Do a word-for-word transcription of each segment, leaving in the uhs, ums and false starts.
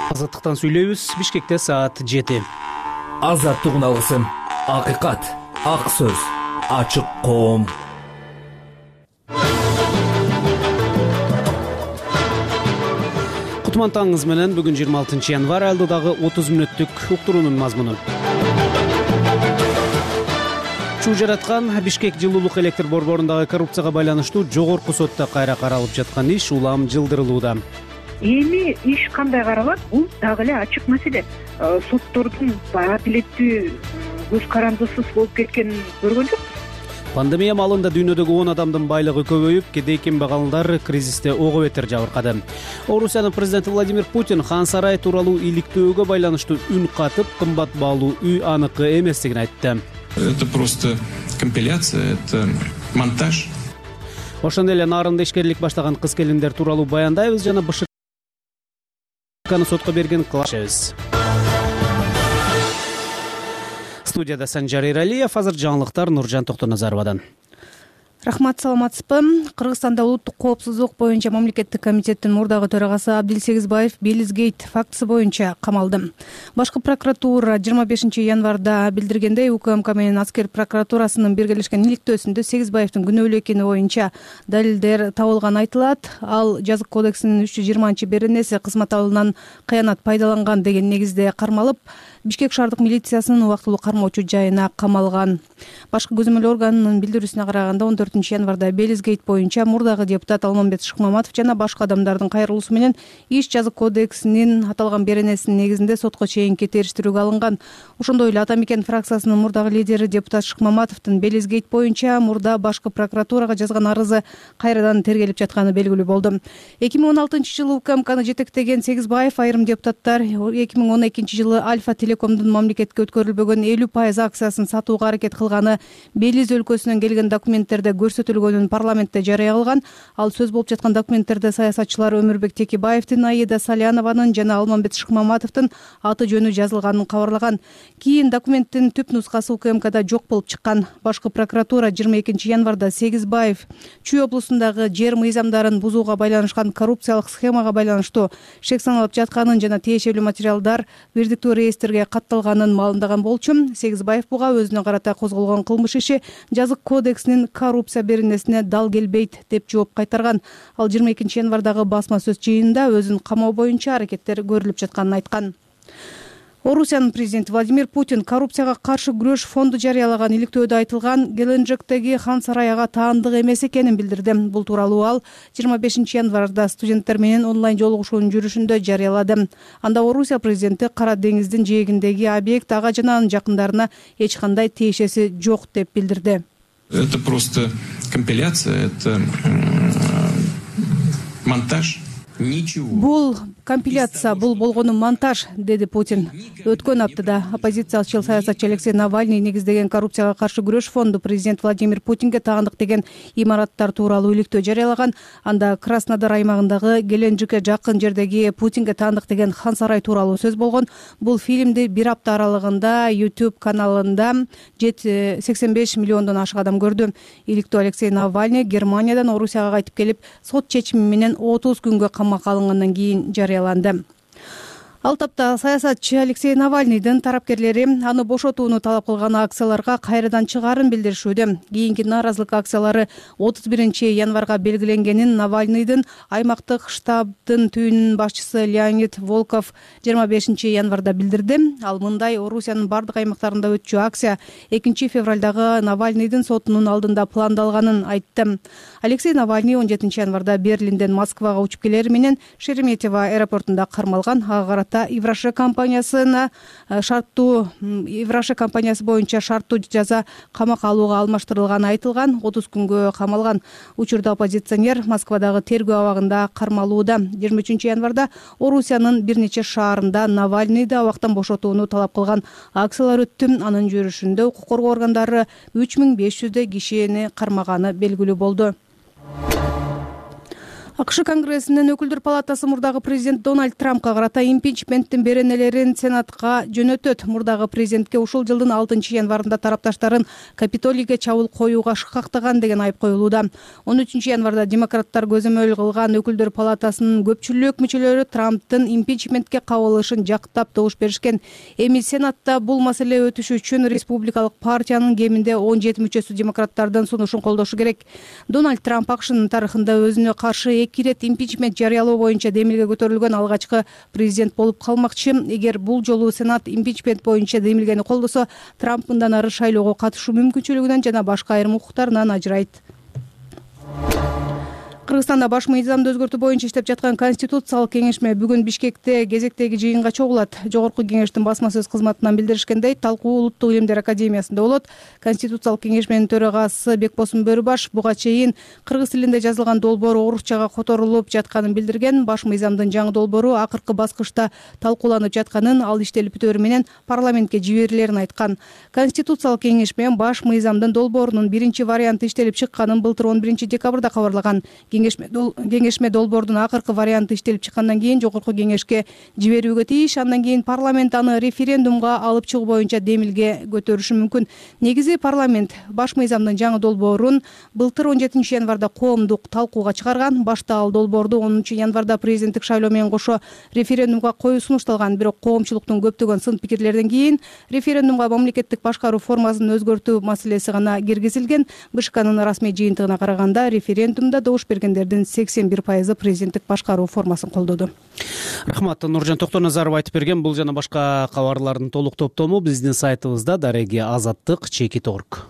Азаттыктан сүйлөйбүз. Бишкекте саат жети. Азаттык алгысым, акыйкат, ак сөз, ачык коом. Кутман таңыңыз менен бүгүн жыйырма алтынчы январь алдыдагы отуз мүнөттүк уктуруунун мазмуну. Чуу жараткан Бишкек жылуулук электр борборундагы коррупцияга байланыштуу жогорку сотто кайра каралып жаткан иш улам жылдырылууда. Эми иш кандай каралат? Бул дагы эле ачык маселе. Соттордун адилеттүү, көз карандысыз болуп кеткенин көргөн жокпуз. Пандемия маалында дүйнөдөгү он адамдын байлыгы көбөйүп, кедей кембагалдар кризисте ого бетер жабыркады. Орусиянын президенти Владимир Путин хан сарай тууралуу иликтөөгө байланыштуу үн катып, кымбат баалуу үй аныкы эместигин айтты. Это просто компиляция, это монтаж. Ошондой эле нарында ишкерлик баштаган кыз келиндер тууралуу баяндайбыз жана БШКны сотко берген кылабыз. Студияда Санжар Иралиев, азыр жаңылыктар Нуржан Токтоназаровадан. Рахмат, саламатсызбы? Кыргызстанда улуттук коопсуздук боюнча мамлекеттик комитеттин мурдагы төрагасы Абдилсегизбаев Белизгейт фактысы боюнча камалды. Башкы прокуратура жыйырма бешинчи январда билдиргендей, УКМК менен аскер прокуратурасынын биргелешкен иликтөөсүндө Сегизбаевдин күнөөлүү экени боюнча далилдер табылганы айтылат. Ал жазык кодексинин үч жүз жыйырманчы беренеси кызмат абалынан кыянат пайдаланган деген негизде кармалып, Бишкек шаардык милициясынын убактылуу кармоочу жайына камалган. Башкы көзөмөл органынын билдирүүсүнө караганда он төртүнчү январда Белизгейт боюнча мурдагы депутат Алмамбет Шыкмаматов жана башка адамдардын кайрылуусу менен иш жазык кодексинин аталган беренесинин негизинде сотко чейинки териштирүүгө алынган. Ошондой эле Ата Мекен фракциясынын мурдагы лидери депутат Шыкмаматовдун Белизгейт боюнча мурда башкы прокуратурага жазган арызы кайрадан тергелип жатканы белгилүү болду. эки миң он алтынчы жылы УКМКны жетектеген Сегизбаев айрым депутаттар эки миң он экинчи жылы Альфа Телекомдун мамлекетке өткөрүлбөгөн элүү пайыз акциясын сатууга аракет кылганы Белиз өлкөсүнөн келген документтерде көрсөтүлгөнүн парламентте жарыя кылган. Ал сөз болуп жаткан документтерде саясатчылар Өмүрбек Текебаевдин, Аида Салянованын жана Алмамбет Шыкмаматовдун аты жөнү жазылганын кабарлаган. Кийин документтин түп нускасы УКМКда жок болуп чыккан. Башкы прокуратура жыйырма экинчи январда Сегизбаев Чүй облусундагы жер мыйзамдарын бузууга байланышкан коррупциялык схемага байланыштуу шек саналып жатканын жана тиешелүү материалдар бирдиктүү реестрге катталганын маалымдаган болчу. Сегизбаев буга өзүнө карата козголгон кылмыш иши жазык кодексинин коррупция беренесине дал келбейт деп жооп кайтарган. Ал жыйырма экинчи январдагы басма сөз жыйынында өзүн камоо боюнча аракеттер көрүлүп жатканын айткан. Орусиянын президенти Владимир Путин коррупцияга каршы күрөш фонду жарыялаган иликтөөдө айтылган Геленджиктеги хан сарай ага таандык эмес экенин билдирди. Бул тууралуу ал жыйырма бешинчи январда студенттер менен онлайн жолугушуунун жүрүшүндө жарыялады. Анда Орусия президенти Кара деңиздин жээгиндеги объект ага жана анын жакындарына эч кандай тиешеси жок деп билдирди. Это просто компиляция, это монтаж. Бул компиляция, бул болгону монтаж, деди Путин. Өткөн аптада оппозициячыл саясатчы Алексей Навальный негиздеген коррупцияга каршы күрөш фонду президент Владимир Путинге таандык деген имараттар тууралуу иликтөө жарыялаган. Анда Краснодар аймагындагы Геленджикке жакын жердеги Путинге таандык деген хан сарай тууралуу сөз болгон. Бул фильмди бир апта аралыгында YouTube каналында сексен беш миллиондон ашык адам көрдү. Иликтөө Алексей Навальный Германиядан Орусияга кайтып келип, сот чечими менен отуз күнгө камакка алынгандан кийин жарыяланды. Ал тапта саясатчы Алексей Навальныйдын тарапкерлери аны бошотууну талап кылган акцияларга кайрадан чыгаарын билдиришүүдө. Кийинки нааразылык акциялары отуз биринчи январга белгиленгенин Навальныйдын аймактык штабдын түйүнүнүн башчысы Леонид Волков жыйырма бешинчи январда билдирди. Ал мындай: Орусиянын бардык аймактарында өтчү акция экинчи февралдагы Навальныйдын сотунун алдында пландалганын айтты. Алексей Навальный он жетинчи январда Берлинден Москвага учуп келери менен Шереметьево аэропортунда кармалган. Ага Ивраше компаниясына шарттуу Ивраше компаниясы боюнча шарттуу жаза камакка алууга алмаштырылганы айтылган. отуз күнгө камалган. Учурда оппозиционер Москвадагы тергөө абагында кармалууда. жыйырма үчүнчү январда Орусиянын бир нече шаарында Навальныйды абактан бошотууну талап кылган акциялар өттү. Анын жүрүшүндө укук коргоо органдары үч миң беш жүздөй кишини кармаганы белгилүү болду. АКШ Конгрессинин өкүлдөр палатасы мурдагы президент Дональд Трампка карата импичменттин беренелерин Сенатка жөнөтөт. Мурдагы президентке ушул жылдын алтынчы январында тарапташтарын Капитолийге чабуул коюуга шыкактаган деген айып коюлууда. он үчүнчү январда демократтар көзөмөл кылган өкүлдөр палатасынын көпчүлүк мүчөлөрү Трамптын импичментке кабылышын жактап добуш беришкен. Эми Сенатта бул маселе өтүшү үчүн республикалык партиянын кеминде он жети мүчөсү демократтардын сунушун колдошу керек. Дональд Трамп АКШнын тарыхында өзүнө каршы эки ирет импичмент жарыялоо боюнча демилге көтөрүлгөн алгачкы президент болуп калмакчы. Эгер бул жолу Сенат импичмент боюнча демилгени колдосо, Трамп мындан ары шайлоого катышуу мүмкүнчүлүгүнөн жана башка айрым укуктарынан ажырайт. Кыргызстанда баш мыйзамды өзгөртүү боюнча иштеп жаткан Конституциялык кеңешме бүгүн Бишкекте кезектеги жыйынга чогулат. Жогорку кеңештин басма сөз кызматынан билдиришкендей, талкуу Улуттук илимдер академиясында болот. Конституциялык кеңешменин төрагасы Бекбосун Бөрүбаш буга чейин кыргыз тилинде жазылган долбоор орусчага которулуп жатканын билдирген. Баш мыйзамдын жаңы долбоору акыркы баскычта талкууланып жатканын, ал иштелип бүтөөрү менен парламентке жиберилерин айткан. Конституциялык кеңешме баш мыйзамдын долбоорунун биринчи варианты иштелип чыкканын былтыр он биринчи декабрда кабарлаган. Кеңешме долбоордун акыркы варианты иштелип чыккандан кийин жогорку кеңешке жиберүүгө тийиш. Андан кийин парламент аны референдумга алып чыгуу боюнча демилге көтөрүшү мүмкүн. Негизи парламент баш мыйзамдын жаңы долбоорун былтыр он жетинчи январда коомдук талкууга чыгарган. Башта ал долбоорду онунчу январда президенттик шайлоо менен кошо референдумга коюу сунушталган. Бирок коомчулуктун көптөгөн сын пикирлерден кийин референдумга мамлекеттик башкаруу формасын өзгөртүү маселеси гана киргизилген. БШКнын расмий жыйынтыгына караганда референдумда добуш берген сексен бир пайызы президенттик башкаруу формасын колдоду. Рахмат. Нуржан Токтоназаров айтып берген. Бул жана башка кабарлардын толук топтому биздин сайтыбызда дареги азаттык чекит точка орг.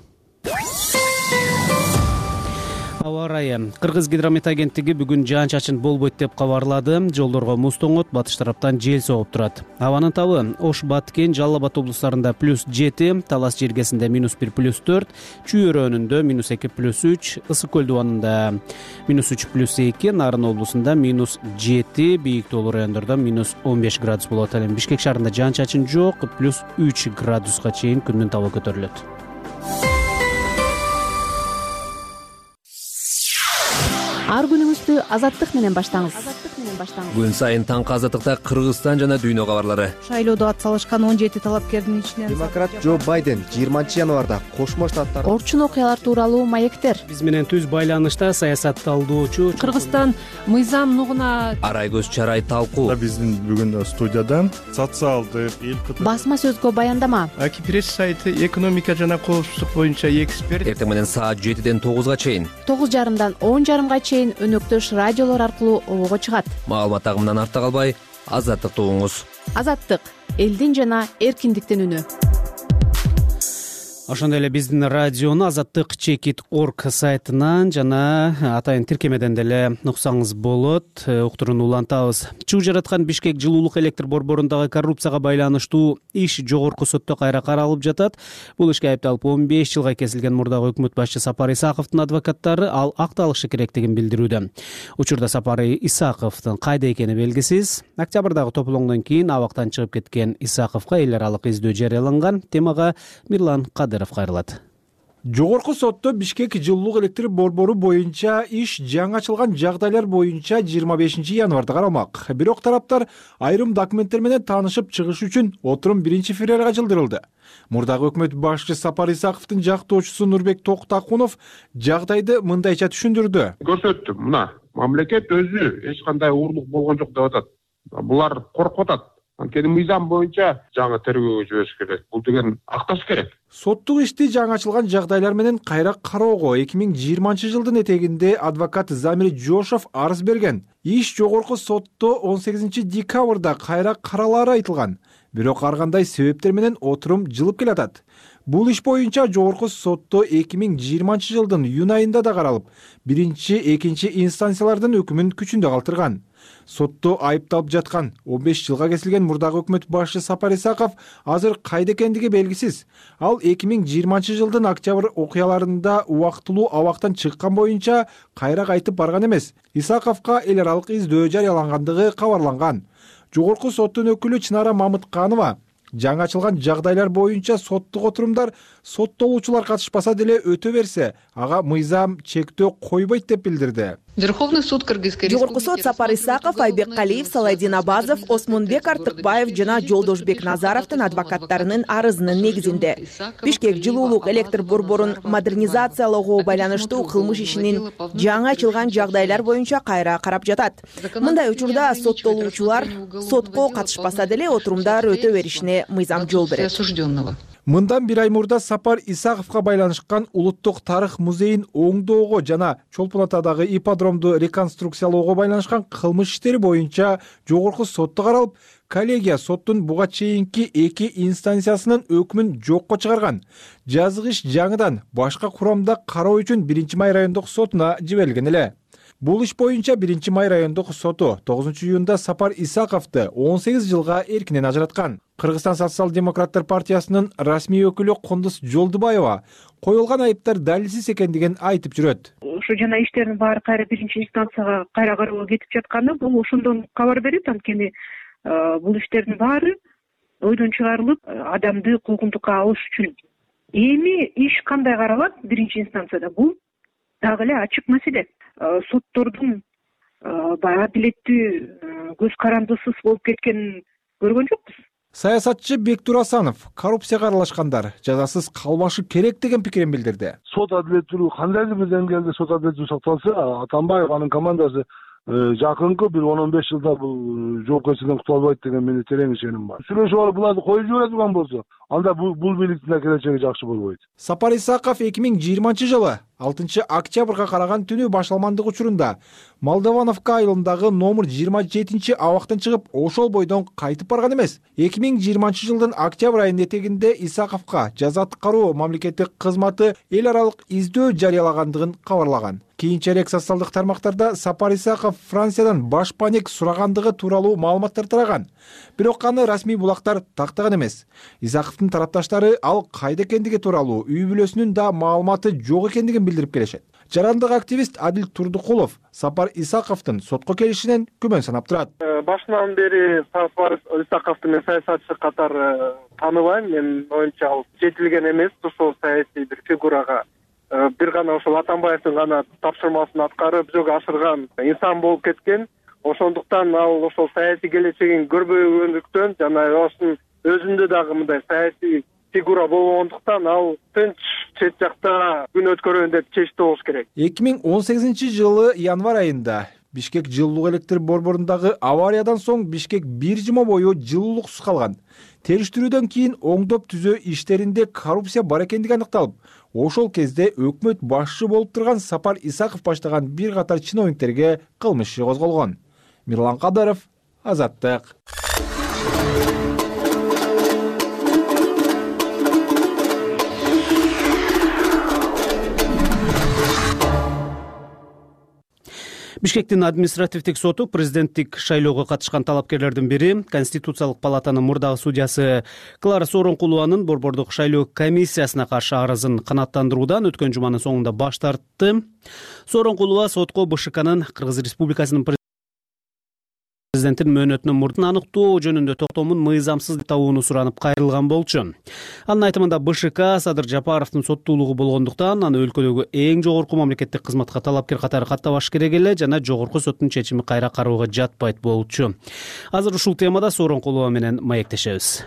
Аба ырайы. Кыргыз гидромет агенттиги бүгүн жаан-чачын болбойт деп кабарлады. Жолдорго муз тоңот, батыш тараптан жел согуп турат. Абанын табы Ош, Баткен, Жалал Абад облустарында плюс жети, Талас жергесинде минус бир плюс төрт, Чүй өрөөнүндө минус эки плюс үч, Ысык көл дубанында минус үч плюс эки, Нарын облусунда минус жети, бийик тоолуу райондордо минус он беш градус болот. Ал эми Бишкек шаарында жаан-чачын жок, плюс үч градуска чейин күндүн табы көтөрүлөт. Ар күнүңүздү азаттык менен баштаңыз. Күн сайын таңкы азаттыкта Кыргызстан жана дүйнө кабарлары. Шайлоодо ат салышкан он жети талапкердин ичинен демократ Джо Байден жыйырманчы январда Кошмо Штаттар орчун окуялар тууралуу маектер. Биз менен түз байланышта саясат талдоочу Кыргызстан мыйзам нугуна Арай көз чарай талкуу. Биздин бүгүн студиядан социалдык эл басма сөзгө баяндама. Аки пресс сайты экономика жана коопсуздук боюнча эксперт. Эртең менен саат жетиден тогузга чейин, тогуз жарымдан он жарымга чейин өнөктөш радиолор аркылуу обого чыгат. Маалымат агымынан артта калбай, азаттыкты угуңуз. Азаттык элдин жана эркиндиктин үнү. Ошондой эле биздин радиону азаттык чекит точка орг сайтынан жана атайын тиркемеден деле уксаңыз болот. Уктуруну улантабыз. Чуу жараткан Бишкек жылуулук электр борборундагы коррупцияга байланыштуу иш жогорку сотто кайра каралып жатат. Бул ишке айыпталып он беш жылга кесилген мурдагы өкмөт башчы Сапар Исаковдун адвокаттары ал акталышы керектигин билдирүүдө. Учурда Сапар Исаковдун кайда экени белгисиз. Октябрдагы тополоңдон кийин абактан чыгып кеткен Исаковго эл аралык издөө жарыяланган. Темага Мирлан Кадыров кайрылат. Жогорку сотто Бишкек жылуулук электр борбору боюнча иш жаңы ачылган жагдайлар боюнча жыйырма бешинчи январда каралмак. Бирок тараптар айрым документтер менен таанышып чыгыш үчүн отурум биринчи февралга жылдырылды. Мурдагы өкмөт башчы Сапар Исаковдун жактоочусу Нурбек Токтакунов жагдайды мындайча түшүндүрдү. Көрсөттүм, мына мамлекет өзү эч кандай уурлук болгон жок деп атат. Булар коркуп атат. Анткени мыйзам боюнча жаңы тергөөгө жибериш керек. Бул деген акташ керек. Соттук ишти жаңы ачылган жагдайлар менен кайра кароого эки миң жыйырманчы жылдын этегинде адвокат Замир Жошов арыз берген. Иш жогорку сотто он сегизинчи декабрда кайра каралары айтылган. Бирок ар кандай себептер менен отурум жылып келатат. Бул иш боюнча жогорку сотто эки миң жыйырманчы жылдын июнь айында да каралып, биринчи, экинчи инстанциялардын өкүмүн күчүндө калтырган. Сотто айыпталып жаткан он беш жылга кесилген мурдагы өкмөт башчы Сапар Исаков азыр кайда экендиги белгисиз. Ал эки миң жыйырманчы жылдын октябрь окуяларында убактылуу абактан чыккан боюнча кайра кайтып барган эмес. Исаковго эл аралык издөө жарыялангандыгы кабарланган. Жогорку соттун өкүлү Чынара Мамытканова жаңы ачылган жагдайлар боюнча соттук отурумдар соттолуучулар катышпаса деле өтө берсе, ага мыйзам чектөө койбойт деп билдирди. Верховный суд Кыргызской Жогорку сот Сапар Исаков, Айбек Калиев, Салайдин Абазов, Осмонбек Артыкбаев жана Жолдошбек Назаровдун адвокаттарынын арызынын негизинде Бишкек жылуулук электр борборун модернизациялоого байланыштуу кылмыш ишинин жаңы ачылган жагдайлар боюнча кайра карап жатат. Мындай учурда соттолуучулар сотко катышпаса деле отурумдар өтө беришине мыйзам жол берет. Мындан бир ай мурда Сапар Исаковго байланышкан Улуттук тарых музейин оңдоого жана Чолпон Атадагы ипподромду реконструкциялоого байланышкан кылмыш иштери боюнча жогорку сотто каралып, коллегия соттун буга чейинки эки инстанциясынын өкмүн жокко чыгарган. Жазык иш жаңыдан башка курамда кароо үчүн биринчи май райондук сотуна жиберилген эле. Бул иш боюнча биринчи май райондук соту тогузунчу июнда Сапар Исаковду он сегиз жылга эркинен ажыраткан. Кыргызстан социал-демократтар партиясынын расмий өкүлү Кондус Жолдубаева коюлган айыптар далилсиз экендигин айтып жүрөт. Ушу жана иштердин баары кайра биринчи инстанцияга кайра кароого кетип жатканы бул ошондон кабар берет. Анткени бул иштердин баары ойдон чыгарылып, адамды куугунтукка алыш үчүн. Эми иш кандай каралат биринчи инстанцияда? Бул дагы эле ачык маселе. Соттордун баягы адилеттүү көз карандысыз болуп кеткенин көргөн жокпуз. Саясатчы Бектур Асанов коррупцияга аралашкандар жазасыз калбашы керек деген пикирин билдирди. Сот адилеттүүлүгү кандайдыр бир деңгээлде сот адилеттүүлүгү сакталса, Атамбаев анын командасы жакынкы бир он он беш жылда бул жоопкерчиликтен кутула албайт деген менин терең ишеним бар. Сүйлөшүп алып буларды коюп жибере турган болсо, анда бул бийликтин келечеги жакшы болбойт. Сапар Исаков эки миң жыйырманчы жылы алтынчы октябрга караган түнү башталмандык учурунда Молдовановка айылындагы номер жыйырма жетинчи абактан чыгып, ошол бойдон кайтып барган эмес. эки миң жыйырманчы жылдын октябрь айынын этегинде Исаковго жаза аткаруу мамлекеттик кызматы эл аралык издөө жарыялагандыгын кабарлаган. Кийинчерээк социалдык тармактарда Сапар Исаков Франциядан баш паник сурагандыгы тууралуу маалыматтар тараган. Бирок аны расмий булактар тактаган эмес. Исаковдун тарапташтары ал кайда экендиги тууралуу үй бүлөсүнүн да маалыматы жок экендигин билдирип келишет. Жарандык активист Адил Турдукулов Сапар Исаковдун сотко келишинен күмөн санап турат. Башынан бери Сапар Исаковду мен саясатчы катары тааныбайм. Мен оюнча ал жетилген эмес, ошол саясий бир фигурага бир гана ошол Атамбаевдин гана тапшырмасын аткарып жүзөгө ашырган инсан болуп кеткен. Ошондуктан ал ошол саясий келечегин көрбөгөндүктөн жана ошонун өзүндө дагы мындай саясий фигура болгондуктан ал тынч чет жакта күн өткөрөйүн деп чечти болуш керек. эки миң он сегизинчи жылы январь айында Бишкек жылуулук электр борборундагы авариядан соң Бишкек бир жума бою жылуулуксуз калган. Териштирүүдөн кийин оңдоп түзөө иштеринде коррупция бар экендиги аныкталып, ошол кезде өкмөт башчы болуп турган Сапар Исаков баштаган бир катар чиновниктерге кылмыш иши козголгон. Мирлан Кадыров, Азаттык. Бишкектин административдик соту президенттик шайлоого катышкан талапкерлердин бири Конституциялык палатанын мурдагы судьясы Клара Сооронкулованын борбордук шайлоо комиссиясына каршы арызын канааттандыруудан өткөн жуманын соңунда баш тартты. Сооронкулова сотко БШКнын Кыргыз Республикасынын президенттин мөөнөтүнүн мурдун аныктоо жөнүндө токтомун мыйзамсыз деп табууну суранып кайрылган болчу. Анын айтымында БШК Садыр Жапаровдун соттуулугу болгондуктан аны өлкөдөгү эң жогорку мамлекеттик кызматка талапкер катары каттабаш керек эле жана жогорку соттун чечими кайра кароого жатпайт болчу. Азыр ушул темада Сооронкулова менен маектешебиз.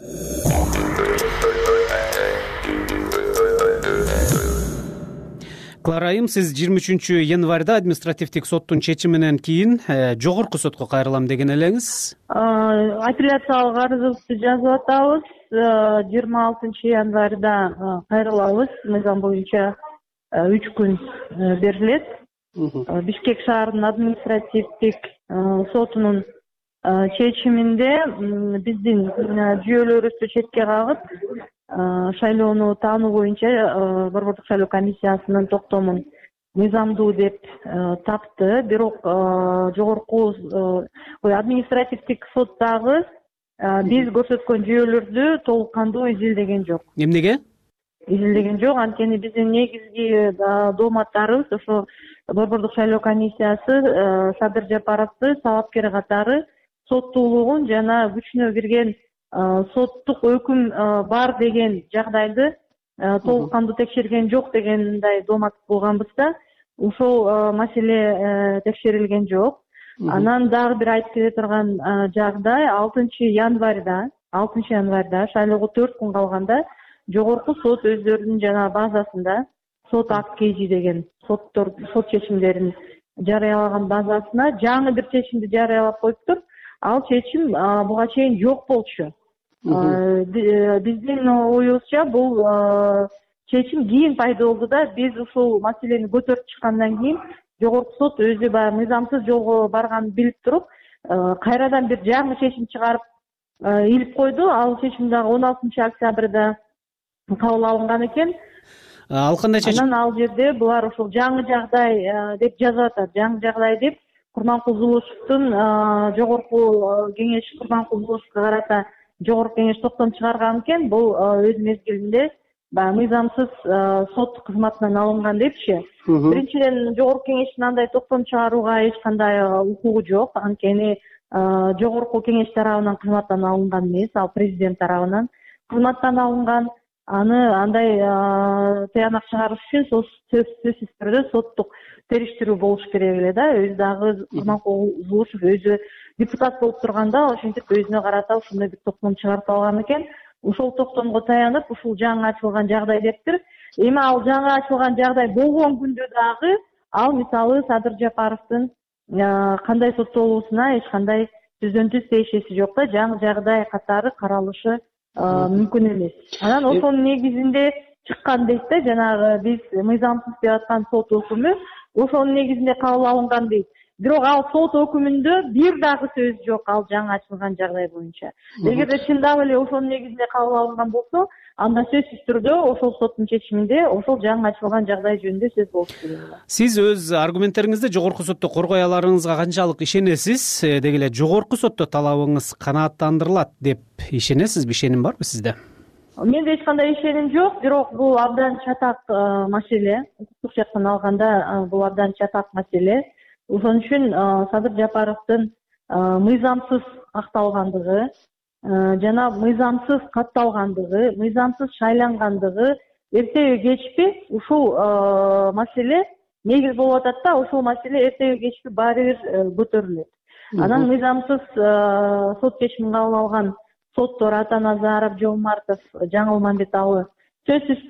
Кларайым, сиз жыйырма үчүнчү январда административдик соттун чечиминен кийин жогорку сотко кайрылам деген элеңиз. Апелляциялык арызыбызды жазып атабыз. жыйырма алтынчы январда кайрылабыз. Мыйзам боюнча үч күн берилет. Бишкек шаарынын административдик сотунун чечиминде биздин жүйөлөрүбүздү четке кагып, шайлоону таануу боюнча борбордук шайлоо комиссиясынын токтомун мыйзамдуу деп тапты. Бирок жогорку административдик соттагы биз көрсөткөн жүйөлөрдү толук кандуу изилдеген жок. Эмнеге? Изилдеген жок, анткени биздин негизги дооматтарыбыз ошо борбордук шайлоо комиссиясы Садыр Жапаровду талапкер катары соттуулугун жана күчүнө кирген соттук өкүм бар деген жагдайды толук кандуу текшерген жок дегендей доомат болгонбуз да, ушул маселе текшерилген жок. Анан дагы бир айтып кете турган жагдай алтынчы январда алтынчы январда шайлоого төрт күн калганда жогорку сот өздөрүнүн жанагы базасында сот акт kg деген соттор сот чечимдерин жарыялаган базасына жаңы бир чечимди жарыялап коюптур. Ал чечим буга чейин жок болчу. Биздин оюбузча бул чечим кийин пайда болду да биз ушул маселени көтөрүп чыккандан кийин жогорку сот өзү баягы мыйзамсыз жолго барганын билип туруп кайрадан бир жаңы чечим чыгарып илип койду. Ал чечим дагы он алтынчы октябрда кабыл алынган экен. Ал кандай чечим? Анан ал жерде булар ушул жаңы жагдай деп жазып атат. Жаңы жагдай деп Курманкул Зулушевдун жогорку кеңеш Курманкул Зулушевго карата жогорку кеңеш токтом чыгарган экен. Бул өз мезгилинде баягы мыйзамсыз сот кызматынан алынган депчи. Биринчиден жогорку кеңештин андай токтом чыгарууга эч кандай укугу жок. Анткени жогорку кеңеш тарабынан кызматтан алынган эмес, ал президент тарабынан кызматтан алынган. Аны андай тыянак чыгарыш үчүн сөзсүз түрдө соттук териштирүү болуш керек эле да. Өзү дагы Курманкул Зулушев өзү депутат болуп турганда ошентип өзүнө карата ушундай бир токтом чыгарып алган экен. Ушул токтомго таянып ушул жаңы ачылган жагдай дептир. Эми ал жаңы ачылган жагдай болгон күндө дагы ал мисалы Садыр Жапаровдун кандай соттолуусуна эч кандай түздөн түз тиешеси жок да. Жаңы жагдай катары каралышы мүмкүн эмес. Анан ошонун негизинде чыккан дейт да, жанагы биз мыйзамсыз деп аткан сот өкүмү ошонун негизинде кабыл алынган дейт. Бирок ал сот өкүмүндө бир дагы сөз жок ал жаңы ачылган жагдай боюнча. Эгерде чындап эле ошонун негизинде кабыл алынган болсо, анда сөзсүз түрдө ошол соттун чечиминде ошол жаңы ачылган жагдай жөнүндө сөз болуш керек. Сиз өз аргументтериңизде жогорку сотто коргой аларыңызга канчалык ишенесиз? Деги эле жогорку сотто талабыңыз канааттандырылат деп ишенесизби? Ишеним барбы сизде? Менде эч кандай ишеним жок, бирок бул абдан чатак маселе. Укуктук жактан алганда бул абдан чатак маселе. Ошон үчүн Садыр Жапаровдун мыйзамсыз акталгандыгы жана мыйзамсыз катталгандыгы, мыйзамсыз шайлангандыгы эртеби кечпи ушул маселе негиз болуп атат да, ушул маселе эртеби кечпи баары бир көтөрүлөт. Анан мыйзамсыз сот чечимин кабыл алган соттор Атаназаров, Жомартов, Жаңылмамбеталы сөзсүз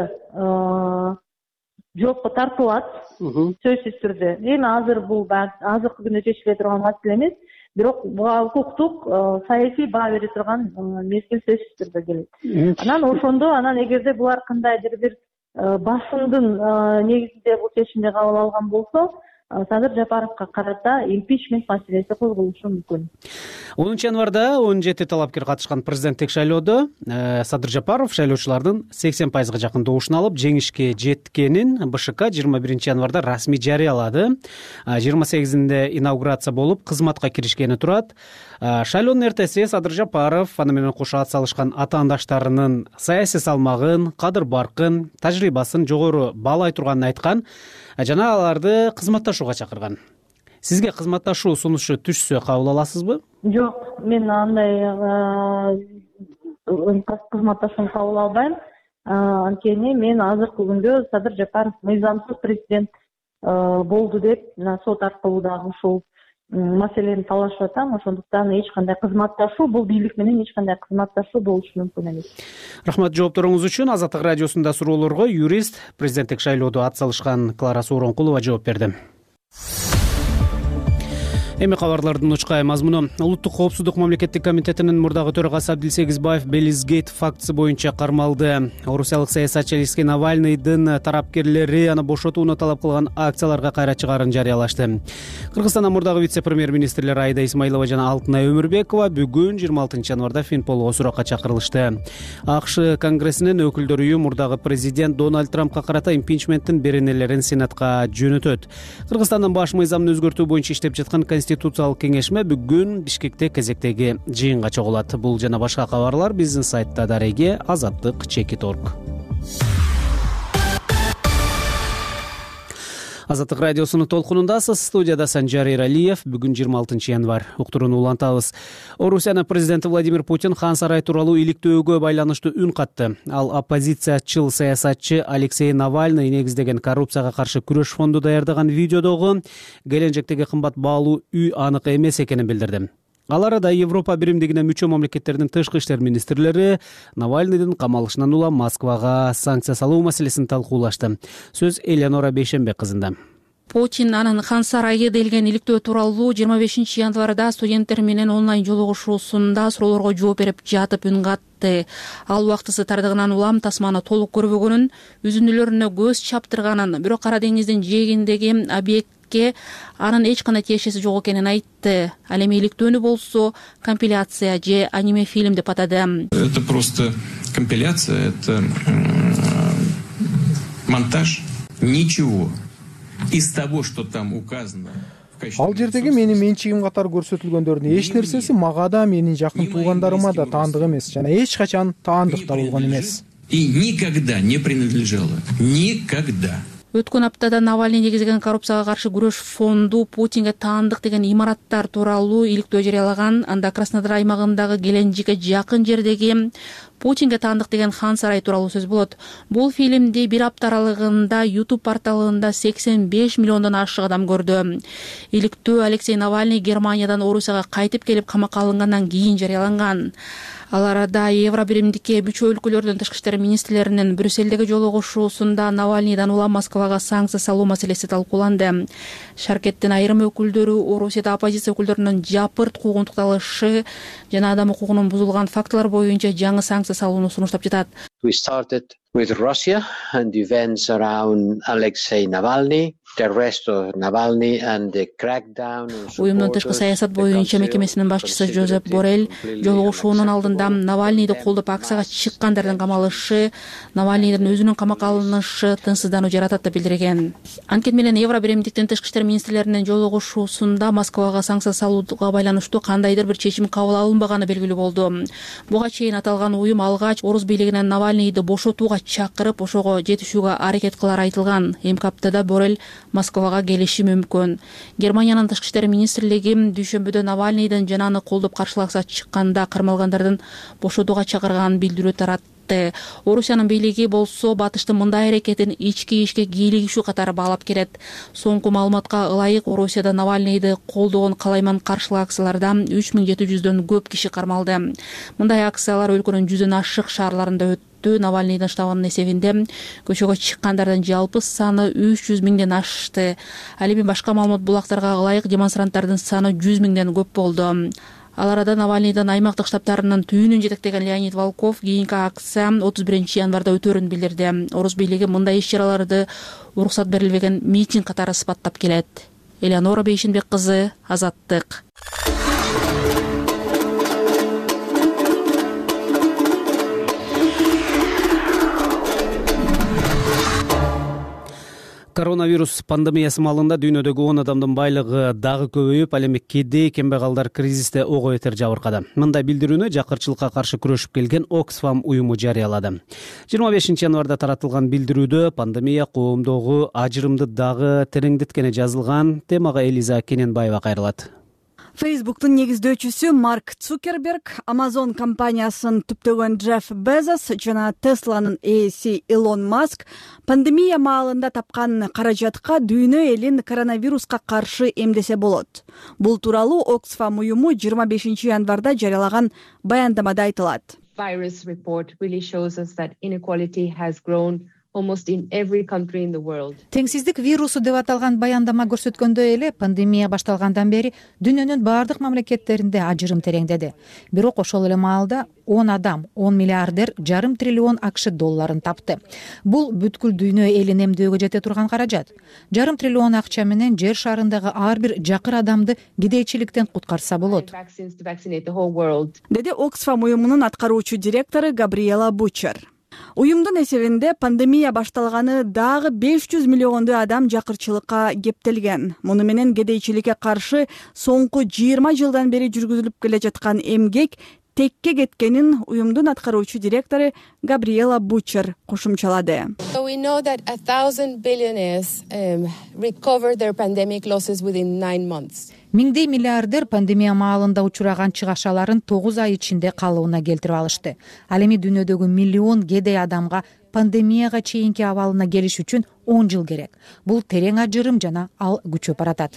түрдө жоопко тартылат, сөзсүз түрдө. Эми азыр бул азыркы күндө чечиле турган маселе эмес, бирок буга укуктук, саясий баа бере турган мезгил сөзсүз түрдө келет. Анан ошондо, анан эгерде булар кандайдыр бир басымдын негизинде бул чечимди кабыл алган болсо, Садыр Жапаровго карата импичмент маселеси козголушу мүмкүн. онунчу январда он жети талапкер катышкан президенттик шайлоодо Садыр Жапаров шайлоочулардын сексен пайызга жакын добушун алып жеңишке жеткенин БШК жыйырма биринчи январда расмий жарыялады. жыйырма сегизинде инаугурация болуп кызматка киришкени турат. Шайлоонун эртеси Садыр Жапаров аны менен кошо ат салышкан атаандаштарынын саясий салмагын, кадыр баркын, тажрыйбасын жогору баалай турганын айткан жана аларды кызматташууга чакырган. Сизге кызматташуу сунушу түшсө кабыл аласызбы? Жок, мен андай кызматташууну кабыл албайм. Анткени мен азыркы күндө Садыр Жапаров мыйзамсыз президент болду деп сот аркылуу дагы ушул маселени талашып атам. Ошондуктан эч кандай кызматташуу, бул бийлик менен эч кандай кызматташуу болушу мүмкүн эмес. Рахмат жоопторуңуз үчүн. Азаттык радиосунда суроолорго юрист, президенттик шайлоодо ат салышкан Клара Сооронкулова жооп берди. Эми кабарлардын учкай мазмуну. Улуттук коопсуздук мамлекеттик комитетинин мурдагы төрагасы Абдилсегизбаев Белизгейт фактысы боюнча кармалды. Орусиялык саясатчы Алексей Навальныйдын тарапкерлери аны бошотууну талап кылган акцияларга кайра чыгаарын жарыялашты. Кыргызстандын мурдагы вице-премьер-министрлери Айда Исмаилова жана Алтынай Өмүрбекова бүгүн жыйырма алтынчы январда Финполго суракка чакырылышты. АКШ Конгрессинин өкүлдөр мурдагы президент Дональд Трампка карата импичменттин беренелерин Сенатка жөнөтөт. Кыргызстандын баш мыйзамын өзгөртүү боюнча иштеп жаткан Конституциялык кеңешме бүгүн Бишкекте кезектеги жыйынга чогулат. Бул жана башка кабарлар биздин сайтта дареги азаттык чекит точка орг. Азаттык радиосунун толкунундасыз. Студияда Санжар Эралиев. Бүгүн жыйырма алтынчы январь. Уктурууну улантабыз. Орусиянын президенти Владимир Путин хан сарай тууралуу иликтөөгө байланыштуу үн катты. Ал оппозициячыл саясатчы Алексей Навальный негиздеген коррупцияга каршы күрөш фонду даярдаган видеодогу келечектеги кымбат баалуу үй анык эмес экенин билдирди. Ал арада Европа биримдигине мүчө мамлекеттердин тышкы иштер министрлери Навальныйдын камалышынан улам Москвага санкция салуу маселесин талкуулашты. Сөз Элеонора Бейшенбек кызында. Путин анын хан сарайы делген иликтөө тууралуу жыйырма бешинчи январда студенттер менен онлайн жолугушуусунда суроолорго жооп берип жатып үн катты. Ал убактысы тардыгынан улам тасманы толук көрбөгөнүн, үзүндүлөрүнө көз чаптырганын, бирок Кара деңиздин жээгиндеги объект анын эч кандай тиешеси жок экенин айтты. Ал эми иликтөөнү болсо компиляция же аниме фильм деп атады. Это просто компиляция, это монтаж. Ничего из того, что там указано. Ал жердеги менин менчигим катары көрсөтүлгөндөрдүн эч нерсеси мага да, менин жакын туугандарыма да таандык эмес жана эч качан таандык да болгон эмес. И никогда не принадлежало. Никогда. Өткөн аптада Навальный негизген коррупцияга каршы күрөш фонду Путинге таандык деген имараттар тууралуу иликтөө жарыялаган. Анда Краснодар аймагындагы Геленджикке жакын жердеги Путинге таандык деген хан сарай тууралуу сөз болот. Бул фильмди бир апта аралыгында YouTube порталында сексен беш миллиондон ашык адам көрдү. Иликтөө Алексей Навальный Германиядан Орусияга кайтып келип камакка алынгандан кийин жарыяланган. Ал арада Евро биримдикке мүчө өлкөлөрдүн тышкы иштер министрлеринин Брюссельдеги жолугушуусунда Навальныйдан улам Москвага санкция салуу маселеси талкууланды. Шаркеттин айрым өкүлдөрү Орусияда оппозиция өкүлдөрүнүн жапырт куугунтук алышы жана адам укугунун бузулган фактылар боюнча жаңы санкция салууну сунуштап жатат. We started with Russia and the events around Alexei Navalny. The arrest of Navalny and the crackdown. Уюмдун тышкы саясат боюнча мекемесинин башчысы Жозеп Боррель жолугушуунун алдында Навальныйды колдоп акцияга чыккандардын камалышы, Навальныйдын өзүнүн камакка алынышы тынчсыздануу жаратат деп билдирген. Анткени менен Евро биримдиктин тышкы иштер министрлеринин жолугушуусунда Москвага санкция салууга байланыштуу кандайдыр бир чечим кабыл алынбаганы белгилүү болду. Буга чейин аталган уюм алгач Орус бийлигинен Навальныйды бошотууга чакырып, ошого жетишүүгө аракет кылары айтылган. Эмки аптада Боррель Москвага келиши мүмкүн. Германиянын тышкы иштер министрлиги дүйшөмбүдө Навальныйдын жана аны колдоп каршылакса чыкканда кармалгандардын бошотууга чакырганын билдирүү таратты. Орусиянын бийлиги болсо батыштын мындай аракетин ички ишке кийлигишүү катары баалап келет. Соңку маалыматка ылайык Орусияда Навальныйды колдогон калайман каршылык акцияларда үч миң жети жүздөн көп киши кармалды. Мындай акциялар өлкөнүн жүздөн ашык шаарларында өттү. Навальныйдын штабынын эсебинде көчөгө чыккандардын жалпы саны үч жүз миңден ашты. Ал эми башка маалымат булактарга ылайык демонстранттардын саны жүз миңден көп болду. Ал арада Навальныйдын аймактык штабтарынын түйүнүн жетектеген Леонид Волков кийинки акция отуз биринчи январда өтөрүн билдирди. Орус бийлиги мындай иш-чараларды уруксат берилбеген митинг катары сыпаттап келет. Элеонора Бейшенбек кызы, Азаттык. Коронавирус пандемиясы маалында дүйнөдөгү он адамдын байлыгы дагы көбөйүп, ал эми кедей кембагалдар кризисте ого бетер жабыркады. Мындай билдирүүнү жакырчылыкка каршы күрөшүп келген Оксфам уюму жарыялады. жыйырма бешинчи январда таратылган билдирүүдө пандемия коомдогу ажырымды дагы тереңдеткени жазылган. Темага Элиза Кененбаева кайрылат. Фейсбуктун негиздөөчүсү Марк Цукерберг, Amazon компаниясын түптөгөн Джефф Безос жана Тесланын ээси Илон Маск пандемия маалында тапкан каражатка дүйнө элин коронавируска каршы эмдесе болот. Бул тууралуу Оксфам уюму жыйырма бешинчи январда жарыялаган баяндамада айтылат. Virus report really shows us that inequality has grown almost in every country in the world. Теңсиздик вирусу деп аталган баяндама көрсөткөндөй эле пандемия башталгандан бери дүйнөнүн бардык мамлекеттеринде ажырым тереңдеди. Бирок ошол эле маалда он адам он миллиардер жарым триллион акш долларын тапты. Бул бүткүл дүйнө элин эмдөөгө жете турган каражат. Жарым триллион акча менен жер шарындагы ар бир жакыр адамды кедейчиликтен куткарса болот. Деди Оксфам уюмунун аткаруучу директору Габриэла Бучер. Уюмдун эсебинде пандемия башталганы дагы беш жүз миллионду адам жакырчылыкка кептелген. Муну менен кедейчиликке каршы соңку жыйырма жылдан бери жүргүзүлүп келе жаткан эмгек текке кеткенин уюмдун аткаруучу директору Габриэла Бучер кошумчалады. We know that a thousand billionaires um, recovered their pandemic losses within nine months. Миңдей миллиардер пандемия маалында учураган чыгашаларын тогуз ай ичинде калыбына келтирип алышты. Ал эми дүйнөдөгү миллион кедей адамга пандемияга чейинки абалына келиш үчүн он жыл керек. Бул терең ажырым жана ал күчөп баратат.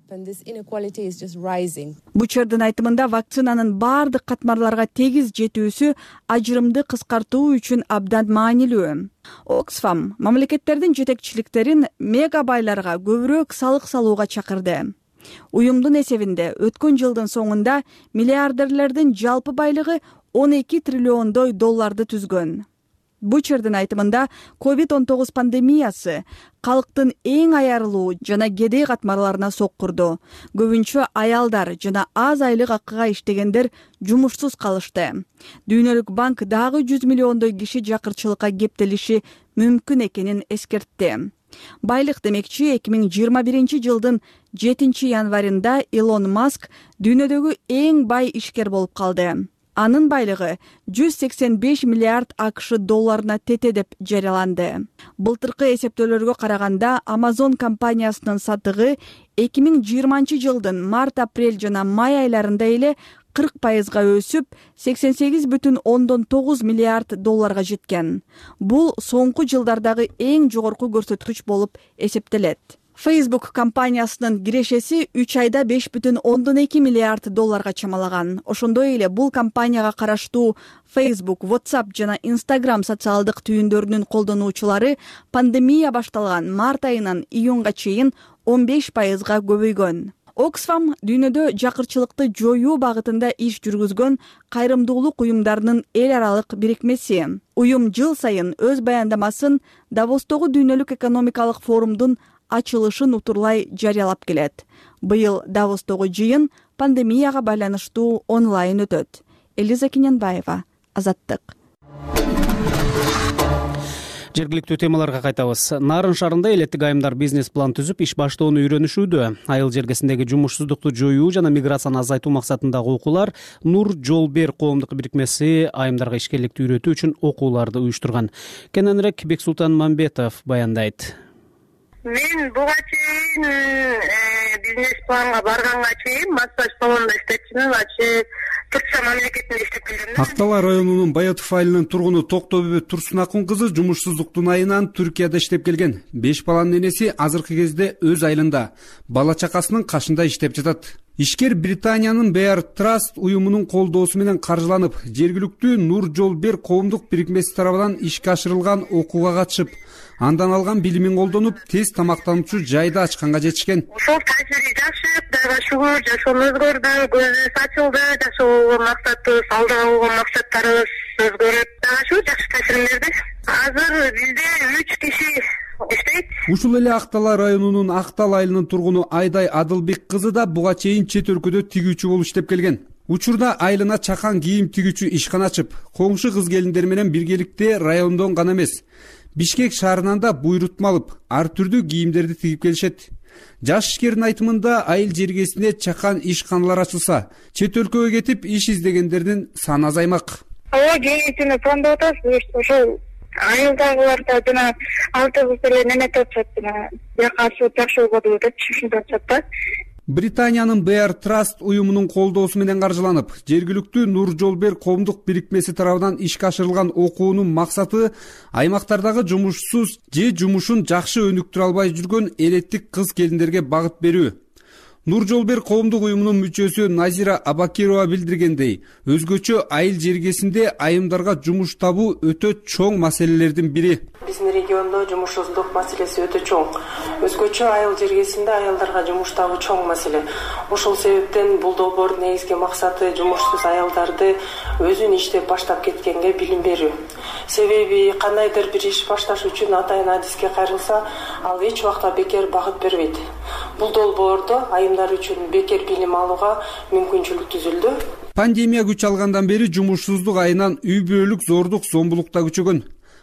Бучердин айтымында вакцинанын бардык катмарларга тегиз жетүүсү ажырымды кыскартуу үчүн абдан маанилүү. Оксфам мамлекеттердин жетекчиликтерин мегабайларга көбүрөөк салык салууга чакырды. Уюмдун эсебинде өткөн жылдын соңунда миллиардерлердин жалпы байлыгы он эки триллиондой долларды түзгөн. Бучердин айтымында ковид он тогуз пандемиясы калктын эң аярылуу жана кедей катмарларына соккурду. Көбүнчө аялдар жана аз айлык акыга иштегендер жумушсуз калышты. Дүйнөлүк банк дагы жүз миллиондой киши жакырчылыкка кептелиши мүмкүн экенин эскертти. Байлык демекчи эки миң жыйырма биринчи жылдын жетинчи январында Илон Маск дүйнөдөгү эң бай ишкер болуп калды. Анын байлыгы жүз сексен беш миллиард акш долларына тете деп жарыяланды. Былтыркы эсептөөлөргө караганда Amazon компаниясынын сатыгы эки миң жыйырманчы жылдын март-апрель жана май айларында эле кырк пайызга өсүп, сексен сегиз бүтүн ондон тогуз миллиард долларга жеткен. Бул соңку жылдардагы эң жогорку көрсөткүч болуп эсептелет. Facebook компаниясынын кирешеси үч айда беш бүтүн ондон эки миллиард долларга чамалаган. Ошондой эле бул компанияга караштуу Facebook, WhatsApp жана Instagram социалдык түйүндөрүнүн колдонуучулары пандемия башталган март айынан июнга чейин он беш пайызга көбөйгөн. Оксфам дүйнөдө жакырчылыкты жоюу багытында иш жүргүзгөн кайрымдуулук уюмдарынын эл аралык бирикмеси. Уюм жыл сайын өз баяндамасын Давостогу дүйнөлүк экономикалык форумдун ачылышын утурлай жарыялап келет. Быйыл Давостогу жыйын пандемияга байланыштуу онлайн өтөт. Элиза Кененбаева, Азаттык. Жергиликтүү темаларга кайтабыз. Нарын шаарында элеттик айымдар бизнес план түзүп, иш баштоону үйрөнүшүүдө. Айыл жергесиндеги жумушсуздукту жоюу жана миграцияны азайтуу максатындагы окуулар Нур жол бер коомдук бирикмеси айымдарга ишкерликти үйрөтүү үчүн окууларды уюштурган. Кененирээк Бексултан Мамбетов баяндайт. Мен буга чейин бизнес планга барганга чейин массаж салонунда иштечимин, ачы Түркия мамлекетинде иштеп келдим. Актала районунун Баятов айылынын тургуну Токтобөбөт Турсунакун кызы жумушсуздуктун айынан Түркияда иштеп келген. беш баланын энеси азыркы кезде өз айылында бала чакасынын кашында иштеп жатат. Ишкер Британиянын Bear Trust уюмунун колдоосу менен каржыланып, жергиликтүү Нур жол бер коомдук бирикмеси тарабынан ишке ашырылган окууга катышып, андан алган билимин колдонуп, тез тамактануучу жайды ачканга жетишкен. Ошол таасири жакшы, Кудайга шүгүр, жашоом өзгөрдү, көзүбүз ачылды, жашоого максаты, алдыга койгон максаттарыбыз өзгөрүп, дагы ушул жакшы таасирин берди. Азыр бизде үч киши иштейт. Ушул эле Актала районунун Актал айылынын тургуну Айдай Адылбек кызы да буга чейин чет өлкөдө тигүүчү болуп иштеп келген. Учурда айылына чакан кийим тигүүчү ишкана ачып, коңшу кыз келиндер менен биргеликте райондон гана эмес, Бишкек шаарынан да буйрутма алып, ар түрдүү кийимдерди тигип келишет. Жаш ишкердин айтымында айыл жергесинде чакан ишканалар ачылса, чет өлкөгө кетип иш издегендердин саны азаймак. Ооба, кеңейтүүнү пландап атабыз. Ошол айылдагыларда жана алты кыз эле неметип атышат, жана жакасы жакшы болду деп ушинтип атышат да. Британиянын Bear Trust уюмунун колдоосу менен каржыланып, жергиликтүү Нур жол бер коомдук бирикмеси тарабынан ишке ашырылган окуунун максаты аймактардагы жумушсуз же жумушун жакшы өнүктүрө албай жүргөн элеттик кыз келиндерге багыт берүү. Нур жол бер коомдук уюмунун мүчөсү Назира Абакирова билдиргендей, өзгөчө айыл жергесинде айымдарга жумуш табуу өтө чоң маселелердин бири. Биздин региондо жумушсуздук маселеси өтө чоң. Өзгөчө айыл жергесинде айылдарга жумуш табуу чоң маселе. Ошол себептен бул долбоордун негизги максаты жумушсуз айылдарды өзүн иштеп баштап кеткенге билим берүү. Себеби кандайдыр бир иш башташ үчүн атайын адиске кайрылса, ал эч убакта бекер багыт бербейт. Бул долбоордо айымдар үчүн бекер билим алууга мүмкүнчүлүк түзүлдү. Пандемия күч алгандан бери жумушсуздук айынан үй бүлөлүк зордук, зомбулукта күчөгөн.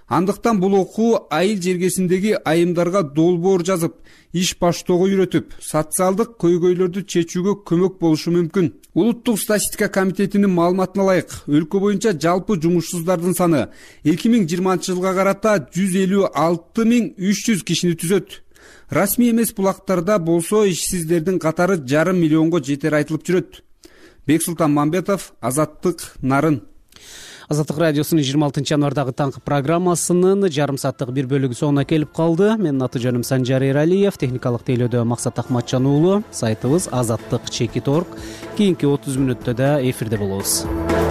Андыктан бул окуу айыл жергесиндеги айымдарга долбоор жазып, иш баштоого үйрөтүп, социалдык көйгөйлөрдү чечүүгө көмөк болушу мүмкүн. Улуттук статистика комитетинин маалыматына ылайык, өлкө боюнча жалпы жумушсуздардын саны эки миң жыйырманчы жылга карата жүз элүү алты миң үч жүз кишини түзөт. Расмий эмес булактарда болсо ишсиздердин катары жарым миллионго жетери айтылып жүрөт. Бексултан Мамбетов, Азаттык, Нарын. Азаттык радиосунун жыйырма алтынчы январдагы таңкы программасынын жарым сааттык бир бөлүгү соңуна келип калды. Менин аты жөнүм Санжар Эралиев, техникалык тейлөөдө Максат Акматжан уулу. Сайтыбыз азаттык чекит точка орг. Кийинки отуз мүнөттө да эфирде болобуз.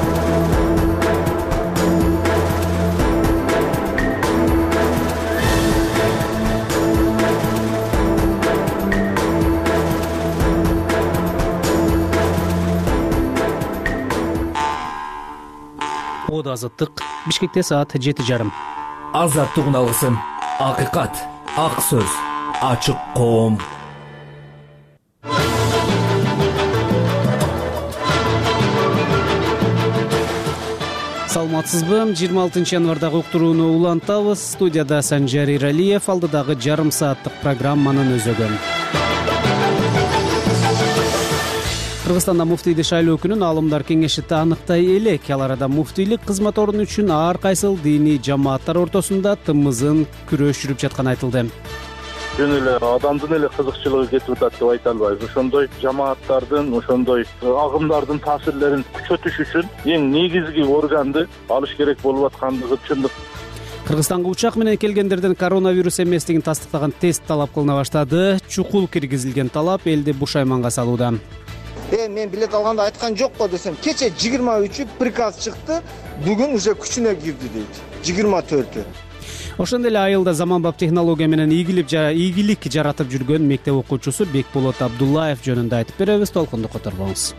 Ода азаттык Бишкекте саат жети жарым. Азаттык уналгысын. Акыйкат, ак сөз, ачык коом. Саламатсызбы? жыйырма алтынчы январдагы уктурууну улантабыз. Студияда Санжар Эралиев, алдыдагы жарым сааттык программанын өзөгөн. Кыргызстанда муфтийди шайлоо күнүн Аалымдар кеңеши аныктай элек. Ал арада муфтийлик кызмат орду үчүн ар кайсыл диний жамааттар ортосунда тымызын күрөш жүрүп жатканы айтылды. Жөн эле адамдын эле кызыкчылыгы кетип атат деп айта албайбыз. Ошондой жамааттардын, ошондой агымдардын таасирлерин күчөтүш үчүн эң негизги органды алыш керек болуп аткандыгы чындык. Кыргызстанга учак менен келгендерден коронавирус эместигин тастыктаган тест талап кылына баштады. Чукул киргизилген талап элди бушайманга салууда. Э, мен билет алганда айткан жокко десем, кече жыйырма үчү приказ чыкты, бүгүн уже күчүнө кирди дейт. жыйырма төртү. Ошондой эле айылда заманбап технология менен ийгилик ийгилик жаратып жүргөн мектеп окуучусу Бекболот Абдуллаев жөнүндө айтып беребиз. Толкунду которбоңуз.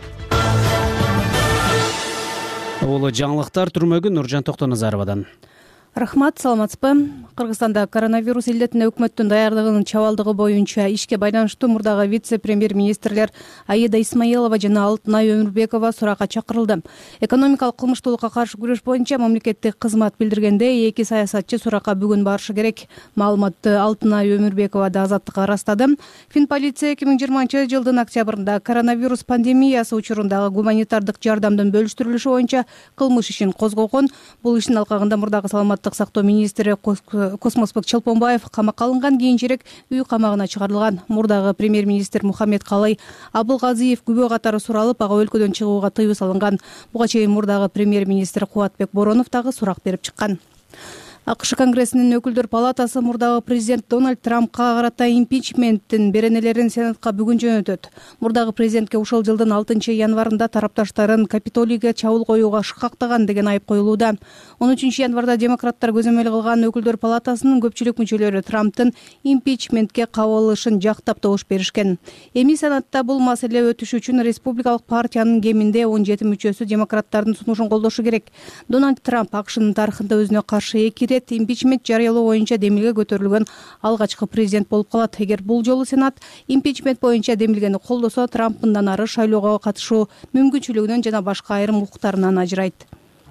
Улуу жаңылыктар түрмөгү Нуржан Токтоназаровадан. Рахмат, саламатсызбы? Кыргызстанда коронавирус илдетине өкмөттүн даярдыгынын чабалдыгы боюнча ишке байланыштуу мурдагы вице-премьер-министрлер Аида Исмаилова жана Алтынай Өмүрбекова суракка чакырылды. Экономикалык кылмыштуулукка каршы күрөш боюнча мамлекеттик кызмат билдиргендей, эки саясатчы суракка бүгүн барышы керек. Маалыматты Алтынай Өмүрбекова да Азаттыкка ырастады. Финполиция эки миң жыйырманчы жылдын октябрында коронавирус пандемиясы учурундагы гуманитардык жардамдын бөлүштүрүлүшү боюнча кылмыш ишин козгогон. Бул иштин алкагында мурдагы саламаттык сактоо министри Космосбек Чолпонбаев камакка алынган, кийинчерээк үй камагына чыгарылган. Мурдагы премьер-министр Мухаммед Калай Абылгазиев күбө катары суралып, ага өлкөдөн чыгууга тыюу салынган. Буга чейин мурдагы премьер-министр Кубатбек Боронов дагы сурак берип чыккан. АКШ Конгрессинин өкүлдөр палатасы мурдагы президент Дональд Трампка карата импичменттин беренелерин Сенатка бүгүн жөнөтөт. Мурдагы президентке ушул жылдын алтынчы январында тарапташтарын Капитолийге чабуул коюуга шыкактаган деген айып коюлууда. он үчүнчү январда демократтар көзөмөл кылган өкүлдөр палатасынын көпчүлүк мүчөлөрү Трамптын импичментке кабыл алышын жактап добуш беришкен. Эми Сенатта бул маселе өтүш үчүн республикалык партиянын кеминде он жети мүчөсү демократтардын сунушун колдошу керек. Дональд Трамп АКШнын тарыхында өзүнө каршы эки рет импичмент жарыялоо боюнча демилге көтөрүлгөн алгачкы президент болуп калат. Эгер бул жолу Сенат импичмент боюнча демилгени колдосо, Трамп мындан ары шайлоого катышуу мүмкүнчүлүгүнөн жана башка айрым укуктарынан ажырайт.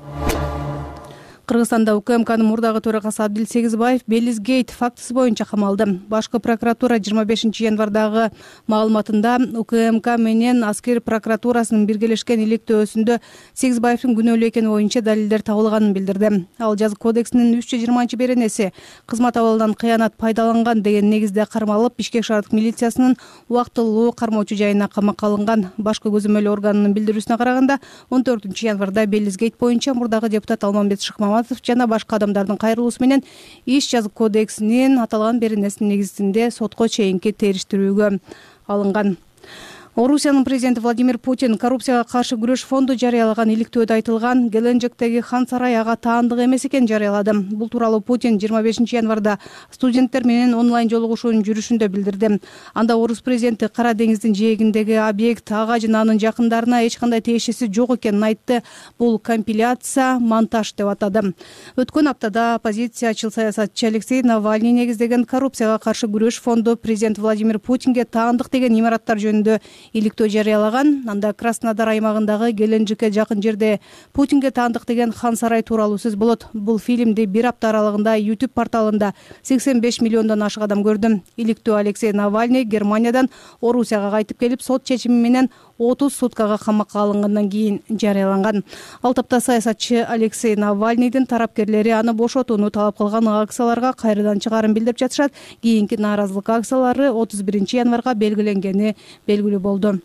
Кыргызстанда УКМКнын мурдагы төрагасы Абдил Сегизбаев Белизгейт фактысы боюнча камалды. Башкы прокуратура жыйырма бешинчи январдагы маалыматында УКМК менен аскер прокуратурасынын биргелешкен иликтөөсүндө Сегизбаевдин күнөөлүү экени боюнча далилдер табылганын билдирди. Ал жазык кодексинин үч жүз жыйырманчы беренеси кызмат абалынан кыянат пайдаланган деген негизде кармалып, Бишкек шаардык милициясынын убактылуу кармоочу жайына камакка алынган. Башкы көзөмөл органынын билдирүүсүнө караганда он төртүнчү январда Белизгейт боюнча мурдагы депутат Алмамбет Шыкмаматов жана башка адамдардын кайрылуусу менен иш жазык кодексинин аталган беренесинин негизинде сотко чейинки териштирүүгө алынган. Орусиянын президенти Владимир Путин коррупцияга каршы күрөш фонду жарыялаган иликтөөдө айтылган Геленджиктеги хан сарай ага таандык эмес экенин жарыялады. Бул тууралуу Путин жыйырма бешинчи январда студенттер менен онлайн жолугушуунун жүрүшүндө билдирди. Анда орус президенти Кара деңиздин жээгиндеги объект ага жана анын жакындарына эч кандай тиешеси жок экенин айтты. Бул компиляция, монтаж деп атады. Өткөн аптада оппозициячыл саясатчы Алексей Навальный негиздеген коррупцияга каршы күрөш фонду президент Владимир Путинге таандык деген имараттар жөнүндө иликтөө жарыялаган. Анда Краснодар аймагындагы Геленджикке жакын жерде Путинге таандык деген хан сарай тууралуу сөз болот. Бул фильмди бир апта аралыгында YouTube порталында сексен беш миллиондон ашык адам көрдү. Иликтөө Алексей Навальный Германиядан Орусияга кайтып келип, сот чечими менен отуз суткага камакка алынгандан кийин жарыяланган. Ал тапта саясатчы Алексей Навальныйдын тарапкерлери аны бошотууну талап кылган акцияларга кайрадан чыгарын билдирип жатышат. Кийинки нааразылык акциялары отуз биринчи январга белгиленгени белгилүү болду.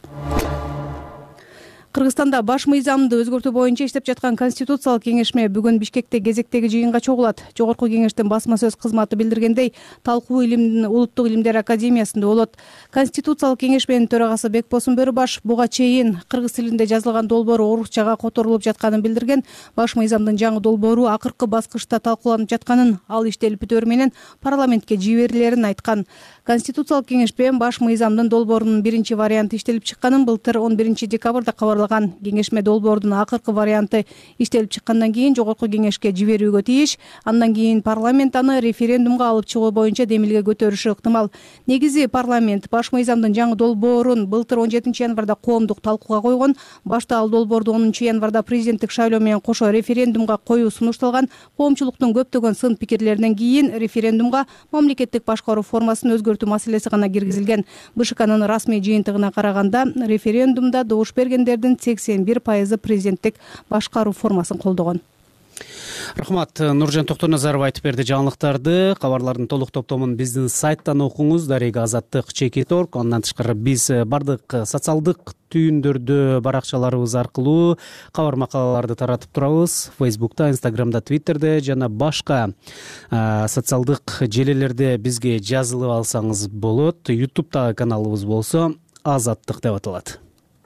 Кыргызстанда баш мыйзамды өзгөртүү боюнча иштеп жаткан Конституциялык кеңешме бүгүн Бишкекте кезектеги жыйынга чогулат. Жогорку кеңештин басма сөз кызматы билдиргендей, талкуу илимдин Улуттук илимдер академиясында болот. Конституциялык кеңешменин төрагасы Бекбосун Бөрүбаш буга чейин кыргыз тилинде жазылган долбоор орусчага которулуп жатканын билдирген. Баш мыйзамдын жаңы долбоору акыркы баскычта талкууланып жатканын, ал иштелип бүтөөрү менен парламентке жиберилерин айткан. Конституциялык кеңешме баш мыйзамдын долбоорунун биринчи варианты иштелип чыкканын былтыр он биринчи декабрда кабарлаган. Кеңешме долбоордун акыркы варианты иштелип чыккандан кийин жогорку кеңешке жиберүүгө тийиш. Андан кийин парламент аны референдумга алып чыгуу боюнча демилге көтөрүшү ыктымал. Негизи парламент баш мыйзамдын жаңы долбоорун былтыр он жетинчи январда коомдук талкууга койгон. Башта ал долбоорду онунчу январда президенттик шайлоо менен кошо референдумга коюу сунушталган. Коомчулуктун көптөгөн сын пикирлеринен кийин референдумга мамлекеттик башкаруу формасын өзгөртүү маселеси гана киргизилген. БШКнын расмий жыйынтыгына караганда референдумда добуш бергендердин сексен бир пайызы президенттик башкаруу формасын колдогон. Рахмат. Нуржан Токтоназаров айтып берди жаңылыктарды. Кабарлардын толук топтомун биздин сайттан окуңуз. Дарега Азаттык чекит точка орг. Андан тышкары биз бардык социалдык түйүндөрдө баракчаларыбыз аркылуу кабар макалаларды таратып турабыз. Фейсбукта, Инстаграмда, Твиттерде жана башка социалдык желелерде бизге жазылып алсаңыз болот. Ютубтагы каналыбыз болсо Азаттык деп аталат.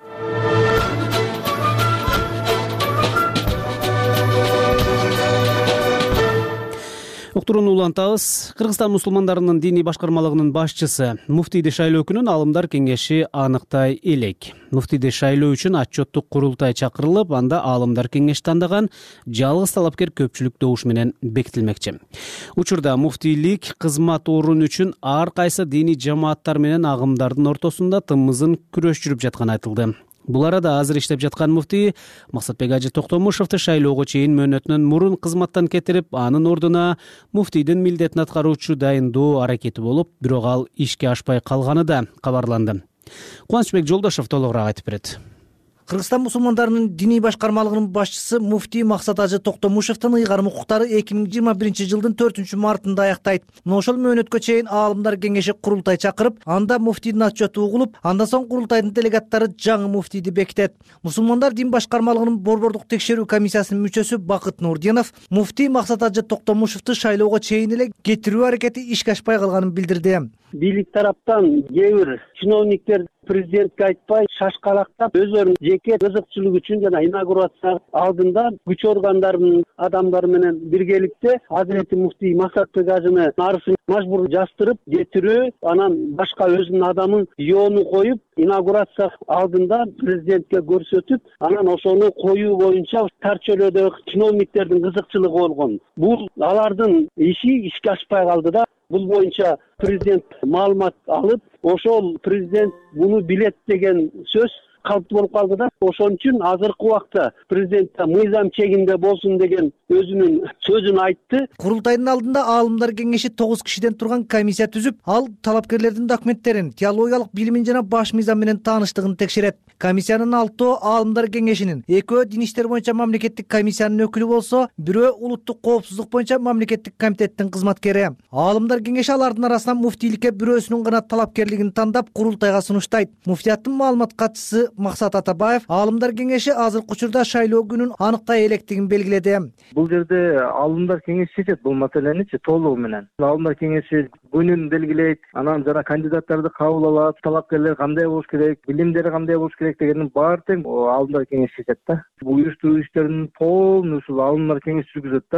Уктурууну улантабыз. Кыргызстан мусулмандарынын диний башкармалыгынын башчысы муфтийди шайлоо күнүн Аалымдар кеңеши аныктай элек. Муфтийди шайлоо үчүн отчеттук курултай чакырылып, анда Аалымдар кеңеши тандаган жалгыз талапкер көпчүлүк добуш менен бекитилмекчи. Учурда муфтийлик кызмат орун үчүн ар кайсы диний жамааттар менен агымдардын ортосунда тымызын күрөш жүрүп жатканы айтылды. Бул арада азыр иштеп жаткан муфтий Максатбек Ажы Токтомушевди шайлоого чейин мөөнөтүнөн мурун кызматтан кетирип, анын ордуна муфтийдин милдетин аткаруучу дайындоо аракети болуп, бирок ал ишке ашпай калганы да кабарланды. Кубанычбек Жолдошев толугураак айтып берет. Кыргызстан мусулмандарынын диний башкармалыгынын башчысы муфтий Максат Ажы Токтомушевдин ыйгарым укуктары эки миң жыйырма биринчи жылдын төртүнчү мартында аяктайт. Мына ошол мөөнөткө чейин Аалымдар кеңеши курултай чакырып, анда муфтийдин отчету угулуп, андан соң курултайдын делегаттары жаңы муфтийди бекитет. Мусулмандар дин башкармалыгынын борбордук текшерүү комиссиясынын мүчөсү Бакыт Нурдинов муфтий Максат Ажы Токтомушевди шайлоого чейин эле кетирүү аракети ишке ашпай калганын билдирди. Бийлик тараптан кээ бир чиновниктер президентке айтпай шашкалактап өздөрүнүн жеке кызыкчылык үчүн жана инаугурация алдында күч органдарынын адамдары менен биргеликте Азирети муфтий Максатбек Ажыны арызын мажбур жаштырып кетирүү, анан башка өзүнүн адамын Йоону коюп инаугурация алдында президентке көрсөтүп, анан ошону коюу боюнча тар чөйрөдөгү чиновниктердин кызыкчылыгы болгон. Бул алардын иши ишке ашпай калды да. Бул боюнча президент маалымат алып, ошол президент буну билет деген сөз калыптуу болуп калды да. Ошон үчүн азыркы убакта президент мыйзам чегинде болсун деген өзүнүн сөзүн айтты. Курултайдын алдында Аалымдар кеңеши тогуз кишиден турган комиссия түзүп, ал талапкерлердин документтерин, теологиялык билимин жана баш мыйзам менен тааныштыгын текшерет. Комиссиянын алтоо Аалымдар кеңешинин, экөө дин иштер боюнча мамлекеттик комиссиянын өкүлү болсо, бирөө улуттук коопсуздук боюнча мамлекеттик комитеттин кызматкери. Аалымдар кеңеши алардын арасынан муфтийликке бирөөсүнүн гана талапкерлигин тандап курултайга сунуштайт. Муфтияттын маалымат катчысы Максат Атабаев Аалымдар кеңеши азыркы учурда шайлоо күнүн аныктай электигин белгиледи. Бул жерде Аалымдар кеңеши чечет бул маселеничи толугу менен. Аалымдар кеңеши күнүн белгилейт, анан жана кандидаттарды кабыл алат, талапкерлер кандай болуш керек, билимдери кандай болуш керек дегендин баары тең Аалымдар кеңеши чечет да. Бул уюштуруу иштерин полный ушул Аалымдар кеңеши жүргүзөт да.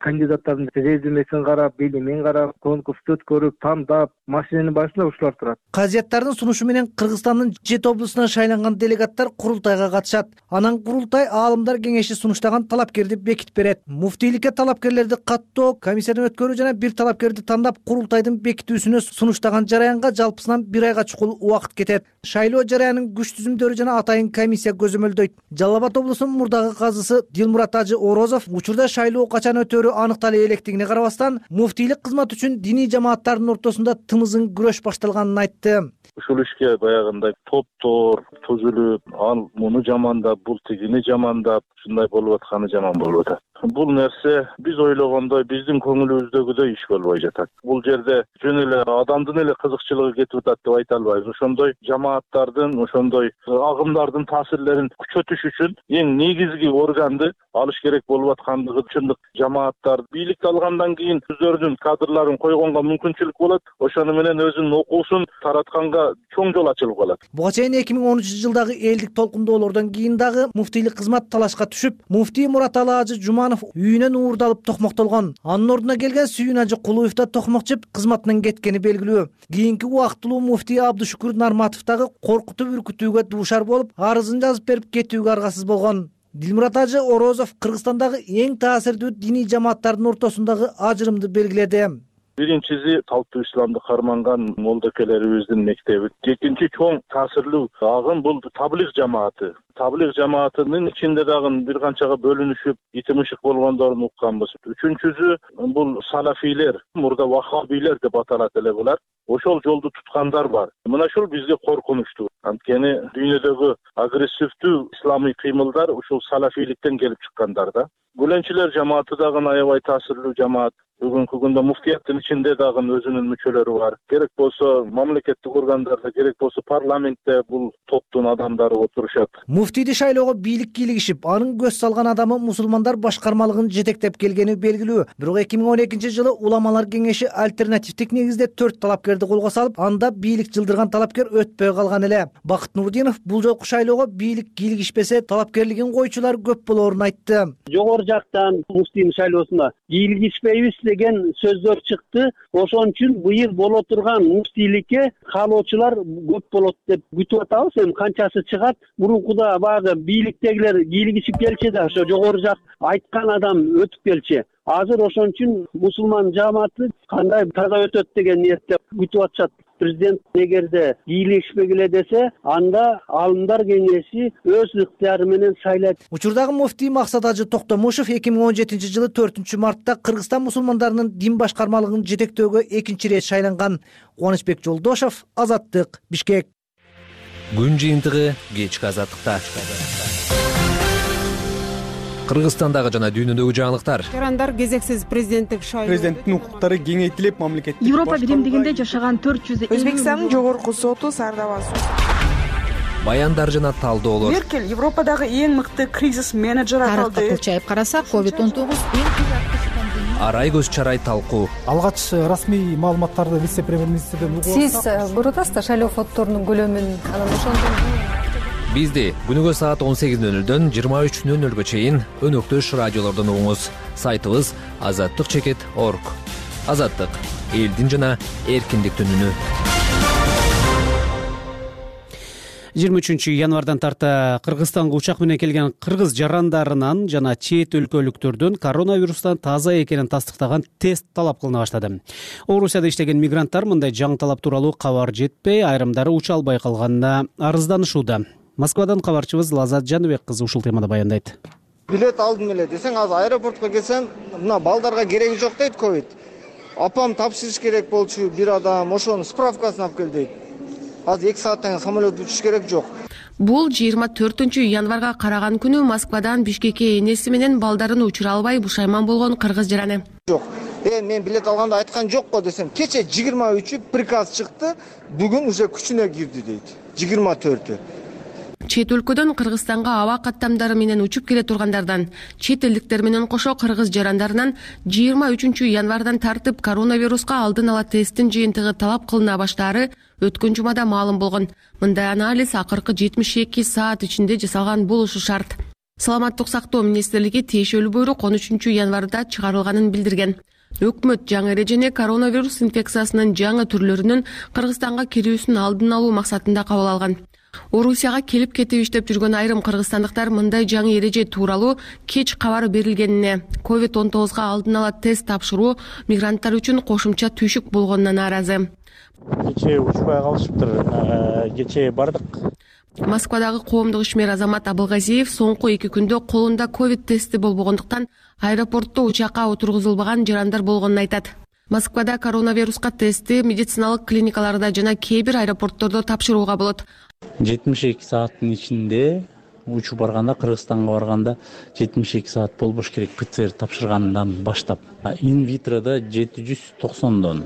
кандидаттардын резюмесин карап, билимин карап, конкурсту өткөрүп, тандап, машиненин башында ушулар турат. Казияттардын сунушу менен Кыргызстандын жети облусунан шайланган делегаттар курултайга катышат. Анан курултай аалымдар кеңеши сунуштаган талапкерди бекитип берет. Муфтийликке талапкерлерди каттоо, комиссиядан өткөрүү жана бир талапкерди тандап курултайдын бекитүүсүнө сунуштаган жараянга жалпысынан бир айга чукул убакыт кетет. Шайлоо жараянын күч түзүмдөрү жана атайын комиссия көзөмөлдөйт. Жалал Абад облусунун мурдагы казысы Дилмурат Ажы Орозов учурда шайлоо качан өтөрү аныктала электигине карабастан, муфтийлик кызмат үчүн диний жамааттардын ортосунда тымызын күрөш башталганын айтты. Ушул ишке баягындай топтор түзүлүп, ал муну жамандап, бул тигини жамандап, ушундай болуп атканы жаман болуп атат. Бул нерсе биз ойлогондой, биздин көңүлүбүздөгүдөй иш болбой жатат. Бул жерде жөн эле адамдын эле кызыкчылыгы кетип атат деп айта албайбыз. Ошондой жамааттардын, ошондой агымдардын таасирлерин күчөтүш үчүн эң негизги органды алыш керек болуп аткандыгы чындык. Жамааттар бийликти алгандан кийин өздөрүнүн кадрларын койгонго мүмкүнчүлүк болот. Ошону менен өзүнүн окуусун таратканга чоң жол ачылып калат. Буга чейин эки миң он үчүнчү жылдагы элдик толкундоолордон кийин дагы муфтийлик кызмат талашка түшүп, муфтий Мураталы Ажы Жуманов үйүнөн уурдалып токмоктолгон. Анын ордуна келген Сүйүн Ажы Кулуев да токмокчуп кызматынан кеткени белгилүү. Кийинки убактылуу муфтий Абдушукур Нарматов дагы коркутуп үркүтүүгө дуушар болуп, арызын жазып берип кетүүгө аргасыз болгон. Дилмурат Ажы Орозов Кыргызстандагы эң таасирдүү диний жамааттардын ортосундагы ажырымды белгиледи. Биринчиси калптуу исламды карманган молдокелерибиздин мектеби. Экинчи чоң таасирлүү агым бул таблиг жамааты. Таблиг жамаатынын ичинде дагы бир канчага бөлүнүшүп, итимишик болгондорун укканбыз. Үчүнчүсү бул салафилер, мурда ваххабилер деп аталат эле булар. Ошол жолду туткандар бар. Мына ушул бизге коркунучтуу. Анткени дүйнөдөгү агрессивдүү исламий кыймылдар ушул салафиликтен келип чыккандар да. Гүленчилер жамааты дагы аябай таасирлүү жамаат. Бүгүнкү күндө муфтияттын ичинде дагы өзүнүн мүчөлөрү бар. Керек болсо мамлекеттик органдарда, керек болсо парламентте бул топтун адамдары отурушат. Муфтийди шайлоого бийлик кийлигишип, анын көз салган адамы мусулмандар башкармалыгын жетектеп келгени белгилүү. Бирок эки миң он экинчи жылы уламалар кеңеши альтернативдик негизде төрт талапкерди колго салып, анда бийлик жылдырган талапкер өтпөй калган эле. Бакыт Нурдинов бул жолку шайлоого бийлик кийлигишпесе, талапкерлигин койчулар көп болоорун айтты. Жогору жактан муфтийдин шайлоосунда кийлигишпейбиз деген сөздөр чыкты. Ошон үчүн быйыл боло турган муфтийликке каалоочулар көп болот деп күтүп атабыз. Эми канчасы чыгат? Мурункуда баягы бийликтегилер кийлигишип келчи да, ошо жогору жак айткан адам өтүп келчи. Азыр ошон үчүн мусулман жамааты кандай таза өтөт деген ниетте күтүп атышат. Президент эгерде кийлигишпегиле десе, анда аалымдар кеңеши өз ыктыяры менен сайлайт. Учурдагы муфтий Максат Ажы Токтомушев эки миң он жетинчи жылы төртүнчү мартта Кыргызстан мусулмандарынын дин башкармалыгын жетектөөгө экинчи ирет шайланган. Кубанычбек Жолдошев, Азаттык, Бишкек. Күн жыйынтыгы кечки Азаттыкта. Кыргызстандагы жана дүйнөдөгү жаңылыктар. Жарандар кезексиз президенттик шайлоо. Президенттин укуктары кеңейтилип, мамлекеттик Европа биримдигинде жашаган төрт жүз Өзбекстандын жогорку соту Сардава Баяндар жана талдоолор. Меркель Европадагы эң мыкты кризис менеджер аталды. Тарыхты кылчайып карасак, ковид он тогуз Арай көз чарай талкуу. Алгач расмий маалыматтарды вице-премьер-министрден угуп Сиз көрүп атасызбы шайлоо фонддорунун көлөмүн, анан ошондон Бизди күнүгө саат он сегиз нөл нөлдөн жыйырма үч нөл нөлгө чейин өнөктөш радиолордон угуңуз. Сайтыбыз азаттык чекит точка орг. Азаттык — элдин жана эркиндиктин үнү. жыйырма үчүнчү январдан тарта Кыргызстанга учак менен келген кыргыз жарандарынан жана чет өлкөлүктөрдөн коронавирустан таза экенин тастыктаган тест талап кылына баштады. Орусияда иштеген мигранттар мындай жаңы талап тууралуу кабар жетпей, айрымдары уча албай калганына арызданышууда. Москвадан кабарчыбыз Лазат Жаныбек кызы ушул темада баяндайт. Билет алдым эле десең, азыр аэропортко келсем, мына балдарга кереги жок дейт ковид. Апам тапшырыш керек болчу бир адам, ошонун справкасын алып кел дейт. Азыр эки сааттан самолет учуш керек жок. Бул жыйырма төртүнчү январга караган күнү Москвадан Бишкекке энеси менен балдарын учура албай бушайман болгон кыргыз жараны. Жок. Э, мен билет алганда айткан жокко десем, кече жыйырма үчү приказ чыкты, бүгүн уже күчүнө кирди дейт. жыйырма төртү. Чет өлкөдөн Кыргызстанга аба каттамдары менен учуп келе тургандардан, чет элдиктер менен кошо кыргыз жарандарынан жыйырма үчүнчү январдан тартып коронавируска алдын ала тесттин жыйынтыгы талап кылына баштаары өткөн жумада маалым болгон. Мындай анализ акыркы жетимиш эки саат ичинде жасалган болушу шарт. Саламаттык сактоо министрлиги тиешелүү буйрук он үчүнчү январда чыгарылганын билдирген. Өкмөт жаңы эрежени коронавирус инфекциясынын жаңы түрлөрүнүн Кыргызстанга кирүүсүн алдын алуу максатында кабыл алган. Орусияга келип кетип иштеп жүргөн айрым кыргызстандыктар мындай жаңы эреже тууралуу кеч кабар берилгенине, ковид он тогузга алдын ала тест тапшыруу мигранттар үчүн кошумча түйшүк болгонуна нааразы. Кечээ учпай калышыптыр, кечээ бардык. Москвадагы коомдук ишмер Азамат Абылгазиев соңку эки күндө колунда ковид тести болбогондуктан аэропортто учакка отургузулбаган жарандар болгонун айтат. Москвада коронавируска тестти медициналык клиникаларда жана кээ бир аэропорттордо тапшырууга болот. жетимиш эки сааттын ичинде учуп барганда, Кыргызстанга барганда жетимиш эки саат болбош керек ПЦР тапшыргандан баштап. Инвитрода жети жүз токсондон,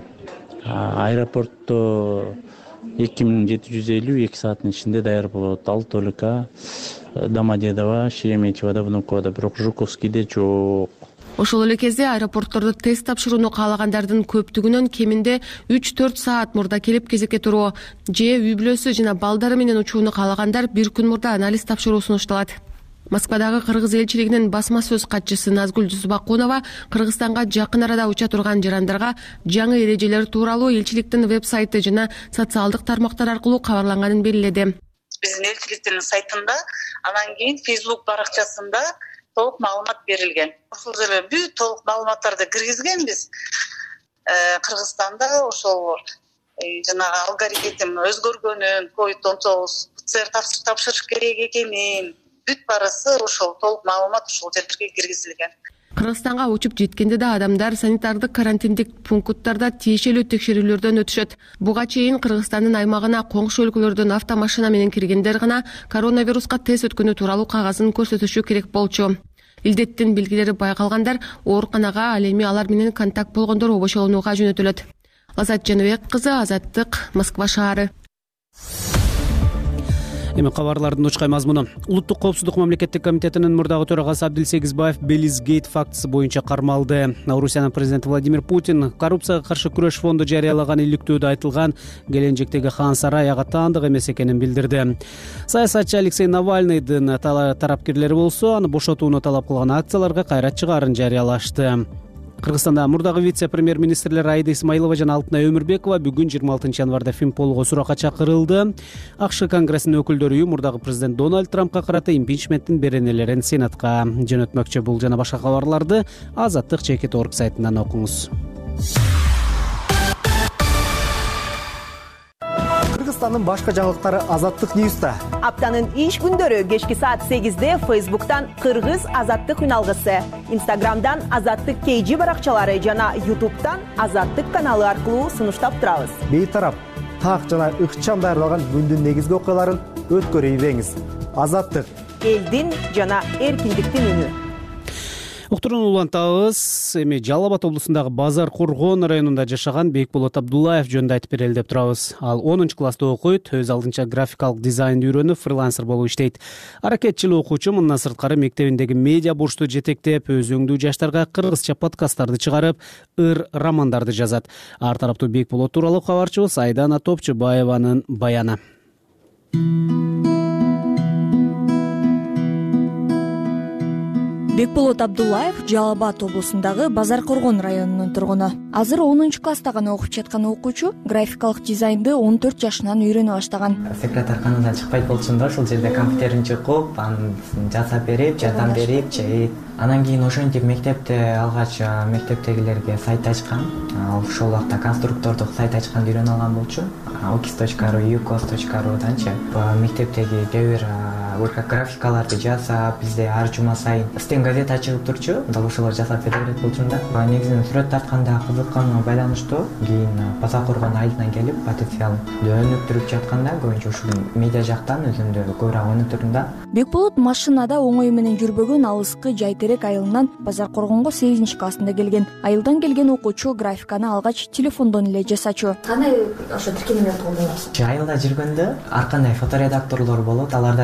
аэропортто эки миң жети жүз элүү эки сааттын ичинде даяр болот. Ал только Домодедово, Шереметьевода, Внуковода, бирок Жуковскийде жок. Ошол эле кезде аэропорттордо тест тапшырууну каалагандардын көптүгүнөн кеминде үч төрт саат мурда келип кезекке туруу же үй бүлөсү жана балдары менен учууну каалагандар бир күн мурда анализ тапшыруу сунушталат. Москвадагы кыргыз элчилигинин басма сөз катчысы Назгүл Жусупакунова Кыргызстанга жакын арада уча турган жарандарга жаңы эрежелер тууралуу элчиликтин веб-сайты жана социалдык тармактар аркылуу кабарланганын белгиледи. Биздин элчиликтин сайтында, анан кийин Facebook баракчасында толук маалымат берилген. Ошол эле бүт толук маалыматтарды киргизгенбиз. Кыргызстанда ошол жанагы алгоритм өзгөргөнүн, ковид он тогуз ПЦР тапшырыш керек экенин, бүт барысы ошол толук маалымат ошол жерге киргизилген. Кыргызстанга учуп жеткенде да адамдар санитардык карантиндик пункттарда тиешелүү текшерүүлөрдөн өтүшөт. Буга чейин Кыргызстандын аймагына коңшу өлкөлөрдөн автомашина менен киргендер гана коронавируска тест өткөнү тууралуу кагазын көрсөтүшү керек болчу. Илдеттин белгилери байкалгандар ооруканага, ал эми алар менен контакт болгондор обошолонууга жөнөтүлөт. Азат Жаныбек кызы, Азаттык, Москва шаары. Эми кабарлардын учкай мазмуну. Улуттук коопсуздук мамлекеттик комитетинин мурдагы төрагасы Абдилсегизбаев Белизгейт фактысы боюнча кармалды. Орусиянын президенти Владимир Путин коррупцияга каршы күрөш фонду жарыялаган иликтөөдө айтылган келенчектеги Хан Сарай ага таандык эмес экенин билдирди. Саясатчы Алексей Навальныйдын тарапкерлери болсо аны бошотууну талап кылган акцияларга кайра чыгаарын жарыялашты. Кыргызстанда мурдагы вице-премьер-министрлер Аида Исмаилова жана Алтынай Өмүрбекова бүгүн жыйырма алтынчы январда Финполго суракка чакырылды. АКШ Конгрессинин өкүлдөрү мурдагы президент Дональд Трампка карата импичменттин беренелерин Сенатка жөнөтмөкчү. Бул жана башка кабарларды Азаттык чекит орг сайтынан окуңуз. Кыргызстандын башка жаңылыктары Азаттык Ньюста. Аптанын иш күндөрү кечки саат сегизде Фейсбуктан Кыргыз Азаттык үналгысы, Инстаграмдан Азаттык кей жи баракчалары жана Ютубтан Азаттык каналы аркылуу сунуштап турабыз. Бейтарап, так жана ыкчам даярдалган күндүн негизги окуяларын өткөрүп ийбеңиз. Азаттык элдин жана эркиндиктин үнү. Уктурууну улантабыз. Эми Жалал Абад облусундагы Базар Коргон районунда жашаган Бекболот Абдуллаев жөнүндө айтып берели деп турабыз. Ал онунчу класста окуйт, өз алдынча графикалык дизайнды үйрөнүп, фрилансер болуп иштейт. Аракетчил окуучу мындан сырткары мектебиндеги медиа бурчту жетектеп, өз өңдүү жаштарга кыргызча подкасттарды чыгарып, ыр романдарды жазат. Ар тараптуу Бекболот тууралуу кабарчыбыз Айдана Топчубаеванын баяны. Бекболот Абдуллаев Жалал Абад облусундагы Базар Коргон районунун тургуну. Азыр онунчу класста гана окуп жаткан окуучу графикалык дизайнды он төрт жашынан үйрөнө баштаган. Секретарканадан чыкпайт болчумун да, ошол жерде компьютерин чукуп, аны жасап берип, жардам берип, чейт. Анан кийин ошентип мектепте алгач мектептегилерге сайт ачкан. Ошол убакта конструктордук сайт ачканды үйрөнүп алган болчу. окис точка ру, юкос точка руданчы мектептеги кээ бир графикаларды жасап, бизде ар жума сайын стен газета чыгып турчу. Дал ошолор жасап бере берет болчумун да. Негизинен сүрөт тартканда кызыкканга байланыштуу кийин Базар Коргон айылына келип, потенциал өнүктүрүп жатканда көбүнчө ушул медиа жактан өзүмдү көбүрөөк өнүктүрдүм да. Бекболот машинада оңой менен жүрбөгөн алыскы Жайтерек айылынан Базар Коргонго сегизинчи классында келген. Айылдан келген окуучу графиканы алгач телефондон эле жасачу. Кандай ошо тиркемелерди колдоносуз? Айылда жүргөндө ар кандай фоторедакторлор болот, алардан иштеп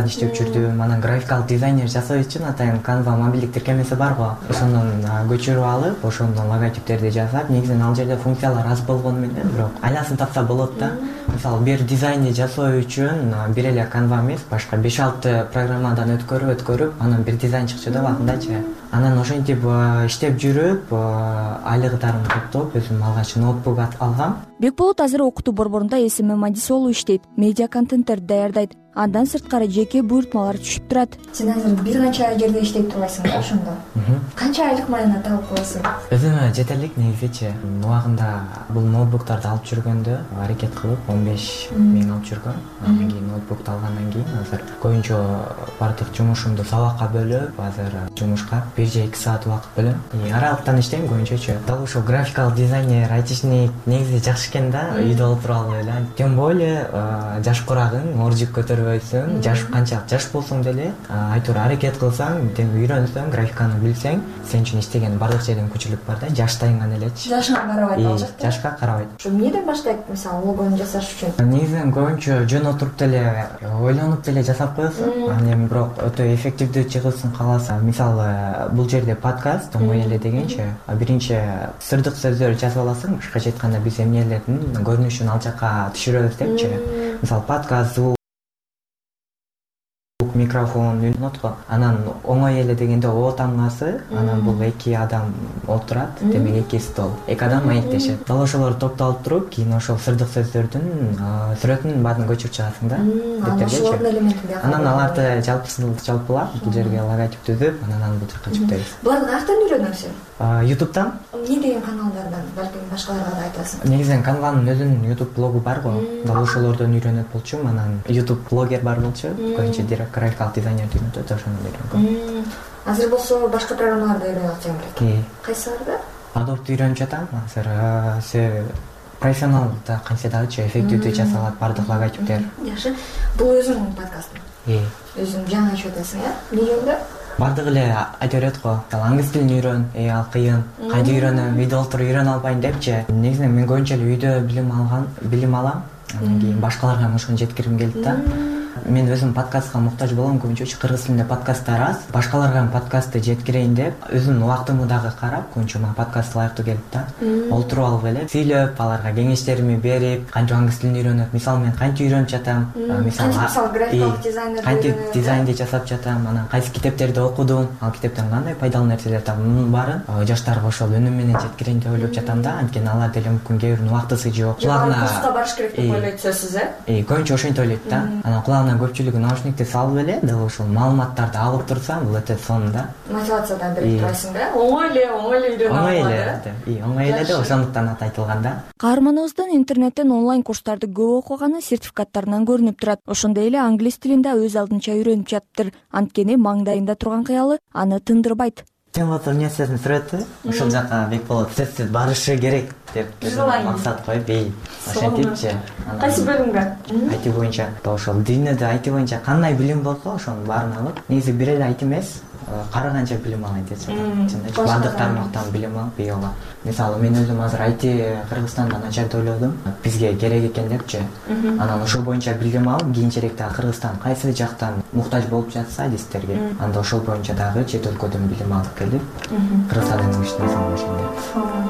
көчүрдүм. Анан графикалык дизайнер жасоо үчүн атайын Canva мобилдик тиркемеси бар го. Ошондон көчүрүп алып, ошондон логотиптерди жасап, негизинен ал жерде функциялар аз болгону менен, бирок айласын тапса болот да. Мисалы, бир дизайнди жасоо үчүн бир эле Canva эмес, башка беш алты программадан өткөрүп, өткөрүп, анан бир дизайн чыкчу да убагындачы. Анан ошентип иштеп жүрүп, айлыктарымды топтоп, өзүм алгач ноутбук алгам. Бекболот азыр окутуу борборунда эс эм мадисолу иштейт, медиа контенттерди даярдайт. Андан сырткары жеке буйртмалар түшүп турат. Сен азыр бир канча жерде иштеп турбайсың да ошондо? Канча айлык маена табып коесуң? Өзүмө жетерлик негизичи. Убагында бул ноутбуктарды алып жүргөндө аракет кылып он беш миң алып жүргөм. Андан кийин ноутбукту алгандан кийин азыр көбүнчө бардык жумушумду сабакка бөлүп, азыр жумушка бир же эки саат убакыт бөлөм. Аралыктан иштейм көбүнчөчү. Дал ошол графикалык дизайнер, айтишник негизи жакшы экен да, үйдө отуруп алып эле. Тем более жаш курагың, оржук көтөрбөйсүң, жаш канчалык жаш болсоң деле, айтор аракет кылсаң, тем үйрөнсөң, графиканы билсең, сен үчүн иштеген бардык жерден мүмкүнчүлүк бар да, жаштайың гана элечи. Жашыңа карабайт ал жакта. Жашка карабайт. Ошо эмнеден баштайт, мисалы, логону жасаш үчүн? Негизинен көбүнчө жөн отуруп деле, ойлонуп деле жасап коесуң. Анан эми бирок өтө эффективдүү чыгысын кааласаң, мисалы, бул жерде подкаст оңой эле дегенчи, биринчи сырдык сөздөр жазып аласың, башкача айтканда биз эмнелердин көрүнүшүн ал жака түшүрөбүз депчи. Мисалы, подкаст, звук, микрофон, нотко. Анан оңой эле дегенде о тамгасы, анан бул эки адам отурат, демек эки стол. Эки адам маектешет. Дал ошолорду топтолуп туруп, кийин ошол сырдык сөздөрдүн сүрөтүнүн баарын көчүрүп чыгасың да. Ошолордун элементин анан аларды жалпылап, бул жерге логотип түзүп, анан аны бул жака жүктөйбүз. Буларды каяктан үйрөнөсүң? YouTube'дан. Эмне деген каналдардан, балким башкаларга да айтасың? Негизинен Canva'нын өзүнүн YouTube блогу бар го. Дал ошолордон үйрөнөт болчумун. Анан YouTube блогер бар болчу. Көбүнчө директ графикалык дизайнер үйрөнөт, ошону үйрөнгөм. Азыр болсо башка программаларды үйрөнүп атсаң керек. Кайсыларды? Adobe'ду үйрөнүп жатам. Азыр профессионал да канча дагычы эффективдүү жасалат бардык логотиптер. Жакшы. Бул өзүңдүн подкастың. Өзүң жаңы ачып атасың, э? Эмне? Бардык эле айта берет го. Англис тилин үйрөн, э ал кыйын. Кантип үйрөнөм, үйдө отуруп үйрөнө албайм депчи. Негизинен мен көбүнчө эле үйдө билим алган, билим алам. Андан кийин башкаларга ошону жеткиргим келди да. Мен өзүм подкастка муктаж болом, көбүнчө кыргыз тилинде подкасттар аз. Башкаларга подкастты жеткирейин деп, өзүмдүн убактымды дагы карап, көбүнчө мага подкаст лайыктуу келди да. Олтуруп алып эле, сүйлөп, аларга кеңештеримди берип, кантип англис тилин үйрөнөт, мисалы мен кантип үйрөнүп жатам, мисалы графикалык дизайнер, кантип дизайнди жасап жатам, анан кайсы китептерди окудум, ал китептен кандай пайдалуу нерселер таптым, мунун баарын жаштарга ошол үнүм менен жеткирейин деп ойлоп жатам да. Анткени алар деле мүмкүн кээ биринин убактысы жок. Кулагына курска барыш керек деп ойлойт сөзсүз, э? Э, көбүнчө ошентип ойлойт да. Анан кулагына көпчүлүгү наушникти салып эле, дал ошол маалыматтарды алып турсам, бул өтө сонун да. Мотивациядан берип турасың да. Оңой эле, оңой эле үйрөнүп алган. Оңой эле, и оңой эле деп ошондуктан аты айтылган да. Каарманыбыздын интернеттен онлайн курстарды көп окуганы сертификаттарынан көрүнүп турат. Ошондой эле англис тилинде өз алдынча үйрөнүп жатыптыр. Анткени маңдайында турган кыялы аны тындырбайт. Тематы университеттин сүрөтү ошол жака Бекболот сөзсүз барышы керек деп максат коюп, эй, ошентипчи. Кайсы бөлүмгө? ай ти боюнча. Ошол дүйнөдө ай ти боюнча кандай билим болсо, ошонун баарын алып, негизи бир эле ай ти эмес, карыганча билим алайын деп жатам. Бардык тармактан билим алып, бийога. Мисалы, мен өзүм азыр ай ти Кыргызстанда начар деп ойлодум, бизге керек экен депчи. Анан ошол боюнча билим алып, кийинчерээкте Кыргызстан кайсы жактан муктаж болуп жатса адистерге, анда ошол боюнча дагы чет өлкөдөн билим алып келип, Кыргызстандын иштин ошондой.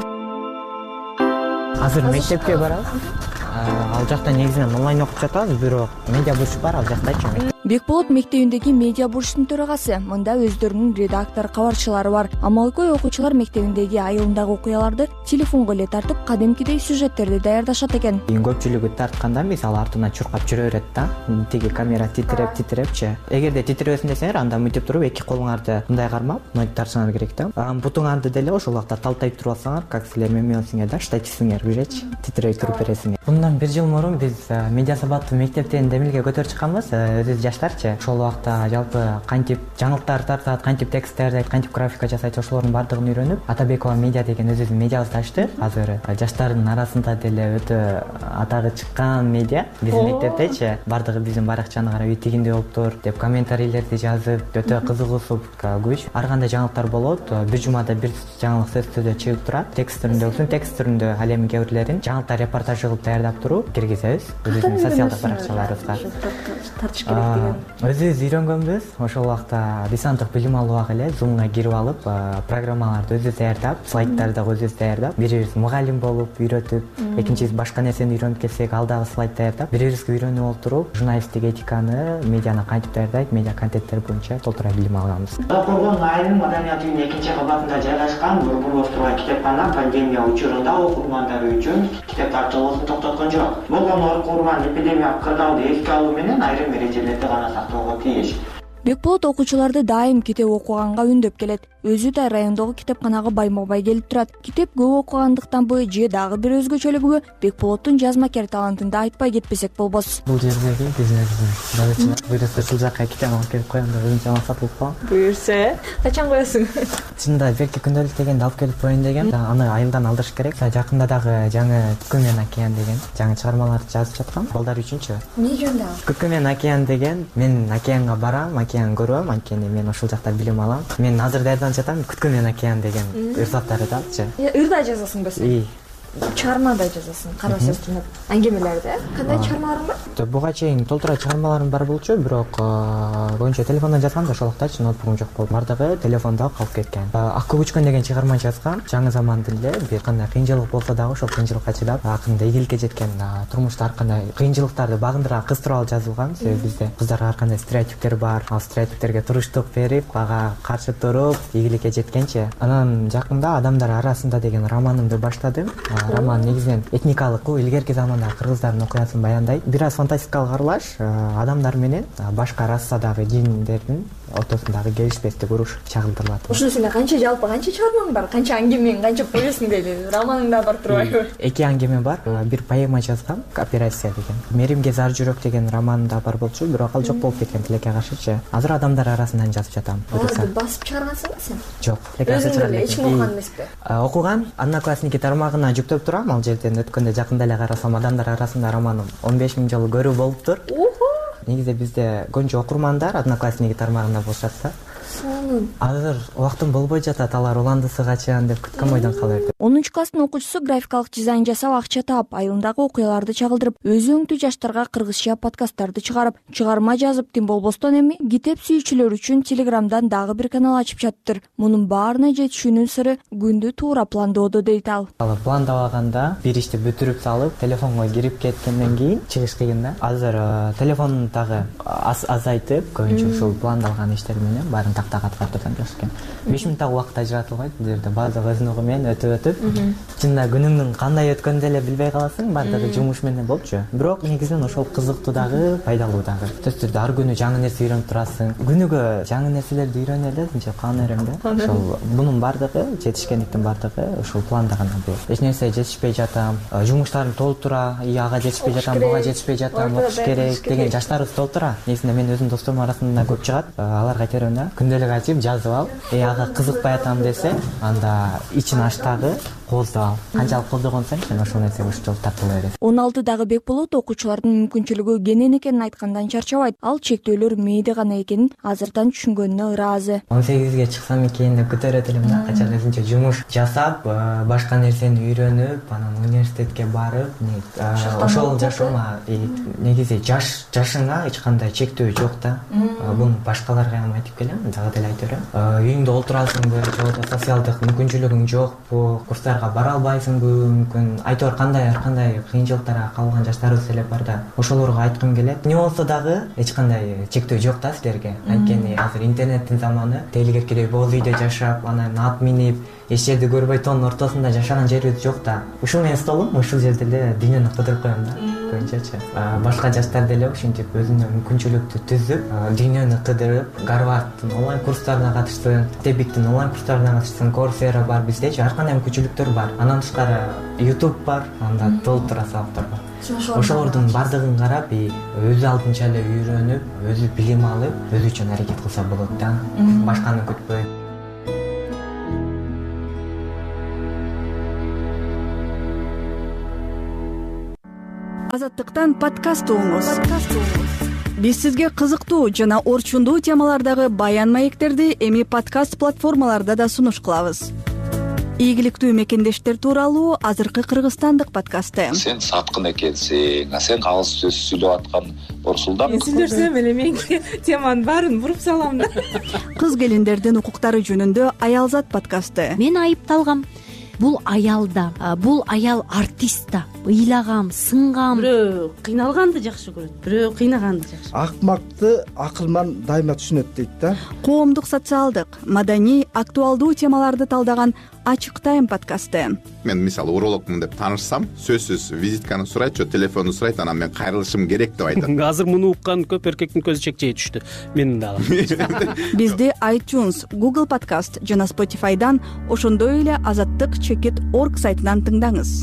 Азыр мектепке барабыз. Ал жакта негизинен онлайн окуп жатабыз, бирок медиа бурч бар ал жактачы. Бекболот мектебиндеги медиа бурчтун төрагасы. Мында өздөрүнүн редактор, кабарчылары бар. Амалкой окуучулар мектебиндеги айылындагы окуяларды телефонго эле тартып, кадимкидей сюжеттерди даярдашат экен. Көпчүлүгү тартканда, мисалы, артына чуркап жүрө берет да. Тиги камера титиреп, титирепчи. Эгерде титиребесин десеңер, анда мынтип туруп эки колуңарды мындай кармап, мынтип тартсаңар керек да. Бутуңарды деле ошол убакта талтайып туруп алсаңар, как силер мемиосиңер да, штативиңер биречи, титирей туруп бересиңер. Bundan bir жыл мурун биз медиа сабатты мектептен демилге көтөрүп чыкканбыз, өзүбүз жаштарчы. Ошол убакта жалпы кантип жаңылыктар тартат, кантип тексттерди, кантип графика жасайт, ошолордун баардыгын үйрөнүп, Атабекова медиа деген өзүбүздүн медиабызды ачтык. Азыр жаштардын арасында деле өтө атагы чыккан медиа. Биздин мектептечи баардыгы биздин баракчаны карап, үй тигиндей болуптур деп комментарийлерди жазып, өтө кызыгуусуп күч. Ар кандай жаңылыктар болот, бир жумада бир жаңылык сөз түрүндө чыгып турат. Текст түрүндө болсун, текст түрүндө ал эми кээ бирлерин жаңылыктар репортаж кылып даярдап туруп киргизебиз өзүбүздүн социалдык баракчаларыбызга. өзүбүз үйрөнгөнбүз. Ошол убакта дистанттык билим алууга эле зумга кирип алып программаларды өзүбүз даярдап, слайддарды дагы өзүбүз даярдап, бирибиз мугалим болуп үйрөтүп, экинчиси башка нерсени үйрөнүп келсек, ал дагы слайд даярдап, бири-бирибизге үйрөнүп отуруп, журналисттик этиканы, медианы кантип даярдайт, медиа контенттер боюнча толтура билим алганбыз. Кургон айылын маданият үйүнүнүн экинчи кабатында жайгашкан Борбор турган китепкана пандемия учурунда окурмандары үчүн китеп тартуулоосун токтоткон жок. Болгон окурман эпидемиялык кырдаалды эске алуу менен айрым эрежелерди гана сактоого тийиш. Бекболот окуучуларды дайым китеп окуганга үндөп келет. Өзү да райондогу китепканага байма-бай келип турат. Китеп көп окугандыктанбы же дагы бир өзгөчөлүгүбү Бекболоттун жазмакер талантында айтпай кетпесек болбос. Бул жердеги бизнестин жазуучулар буйрса ушул жакка китеп алып келип коем деп өзүнчө максат кылып койгон. Буйрса, качан коесуң? Чынында берки күндөлүк дегенди алып келип коеюн деген. Аны айылдан алдырыш керек. Жакында дагы жаңы Күкү менен океан деген жаңы чыгармаларды жазып жаткам. Балдар үчүнчү. Эмне жөнүндө? Күкү менен океан деген, мен океанга барам, океан көрөм, анткени мен ошол жакта билим алам. Мен азыр даярданып жатам, Күткү менен океан деген ырсаттарды дагычы. Ырда жазасың болсо? Чыгармада жазасың, кара сөздүн аңгемелерди. Кандай чыгармаларың бар? Буга чейин толтура чыгармаларым бар болчу, бирок көбүнчө телефондон жазгам да, ошол вакытчы ноутбугум жок болду. Бардыгы телефондо калып кеткен. Ак көчкөн деген чыгарма жазгам. Жаңы замандын эле бир кандай кыйынчылык болсо дагы ошол кыйынчылыкка чыдап, акырында ийгиликке жеткен, турмушта ар кандай кыйынчылыктарды багындыра кыз тууралуу жазылган. Себеби бизде кыздарга ар кандай стереотиптер бар. Ал стереотиптерге туруштук берип, ага каршы туруп, ийгиликке жеткенчи. Анан жакында Адамдар арасында деген романымды баштадым. Роман негизинен этникалык, илгерки замандагы кыргыздардын окуясын баяндайт. Бир аз фантастикалык аралаш, адамдар менен башка расадагы диндердин ортосундагы келишпестик уруш чагылдырылат. Ушуну сен канча жалпы канча чыгармаң бар? Канча аңгемең, канча повестиң дейли? Романыңда бар турбайбы? Эки аңгеме бар. Бир поэма жазгам, Кооперация деген. Меримге зар жүрөк деген романымда бар болчу, бирок ал жок болуп кеткен тилекке каршычы. Азыр Адамдар арасынан жазып жатам. Аларды басып чыгаргансыңбы сен? Жок. Өзүң эле эч ким окуган эмеспи? Окуган, Одноклассники тармагына жүктөп турам. Ал жерден өткөндө жакында эле карасам, Адамдар арасында романым он беш миң жолу көрүү болуптур. Негизи бизде көбүнчө окурмандар Одноклассники тармагында болушат да. Азыр убактым болбой жатат, алар уландысы качан деп күткөн бойдон кала берди. онунчу класстын окуучусу графикалык дизайн жасап, акча таап, айылындагы окуяларды чагылдырып, өзү өңтүү жаштарга кыргызча подкасттарды чыгарып, чыгарма жазып, тим болбостон эми китеп сүйүүчүлөр үчүн Телеграмдан дагы бир канал ачып жатыптыр. Мунун баарына жетишүүнүн сыры күндү туура пландоодо дейт ал. Ал пландабаганда бир ишти бүтүрүп салып, телефонго кирип кеткенден кийин чыгыш кыйын да. Азыр телефон дагы азайтып, көбүнчө ушул пландалган иштер менен баарын тактага аткартып жатышкен. беш мүнөттөгү убакыт ажыратылбайт. Бул жерде баардыгы өзүнүн угу менен өтүп өтүп, чынында күнүңдүн кандай өткөнүн деле билбей каласың, баардыгы жумуш менен болчу. Бирок негизинен ошол кызыктуу дагы, пайдалуу дагы. Сөзсүз ар күнү жаңы нерсе үйрөнүп турасың. Күнүгө жаңы нерселерди үйрөнө эле, мынча каан эрем да. Ошол мунун баардыгы, жетишкендиктин баардыгы ушул планда гана бул. Эч нерсе жетишпей жатам, жумуштарым толтура, и ага жетишпей жатам, буга жетишпей жатам, окуш керек деген жаштарыбыз толтура. Негизинен мен өзүмдүн досторум арасында көп чыгат. Аларга айтарым да, күндөлүк ачып жазып ал, э ага кызыкпай атам десе, анда ичин аштагы кооздоп ал. Канчалык кооздогонсоң, сен ошол нерсеге ушунчалык тартыла бересиң. он алтыдагы Бекболот окуучулардын мүмкүнчүлүгү кенен экенин айткандан чарчабайт. Ал чектөөлөр мээде гана экенин азырдан түшүнгөнүнө ыраазы. он сегизге чыксам экен деп күтөрөт элем да, качан өзүнчө жумуш жасап, башка нерсени үйрөнүп, анан университетке барып, ошол жашоома негизи жаш жашыңа эч кандай чектөө жок да. Буну башкаларга ham айтып келем, дагы деле айтып берем. Үйүңдө отурасыңбы, же болбосо социалдык мүмкүнчүлүгүң жокпу, курстарга бара албайсыңбы, мүмкүн айтор кандай ар кандай кыйынчылыктарга калган жаштарыбыз эле бар да. Ошолорго айткым келет. Не болсо дагы эч кандай чектөө жок да силерге. Анткени азыр интернеттин заманы, тейлигеркидей боз үйдө жашап, анан ат минип, эч жерди көрбөй тоонун ортосунда жашаган жерибиз жок да. Ушул менин столум ушул жерде эле дүйнөнү кыдырып коем да. Көбүнчөчү. Башка жаштар деле ушинтип өзүнүн мүмкүнчүлүктү түзүп, дүйнөнү кыдырып, Гарвардтын онлайн курстарына катышсын, Тебиктин онлайн курстарына катышсын, Coursera бар, биздечи ар кандай мүмкүнчүлүктөр бар. Андан тышкары YouTube бар, анда толтура сабактар бар. Ошолордун бардыгын карап, өзү алдынча эле үйрөнүп, өзү билим алып, өзү үчүн аракет кылса болот да. Башканы күтпөй. Азаттыктан подкаст угуңуз. Биз сизге кызыктуу жана орчундуу темалардагы баян маектерди эми подкаст платформаларда да сунуш кылабыз. ийгиликтүү мекендештер тууралуу азыркы кыргызстандык подкасты. Сен саткын экенсиң, а сен калыс сөз сүйлөп аткан Орсулдан. Мен сүйлөсөм эле менин теманын баарын буруп салам да. Кыз келиндердин укуктары жөнүндө Аялзат подкасты. Мен айыпталгам. Бул аял да, бул аял артист да. Ыйлагам, сынгам. Бирөө кыйналганды жакшы көрөт, бирөө кыйнаганды жакшы. Акмакты акылман дайыма түшүнөт дейт да. Коомдук, социалдык, маданий, актуалдуу темаларды талдаган Ачык тайм подкасты. Мен мисалы урологмун деп таанышсам, сөзсүз визитканы сурайт, же телефонду сурайт, анан мен кайрылышым керек деп айтат. Азыр муну уккан көп эркектин көзү чекчей түштү. Менин дагы. Бизди iTunes, Google Podcast жана Spotify'дан, ошондой эле азаттык чекит орг сайтынан тыңдаңыз.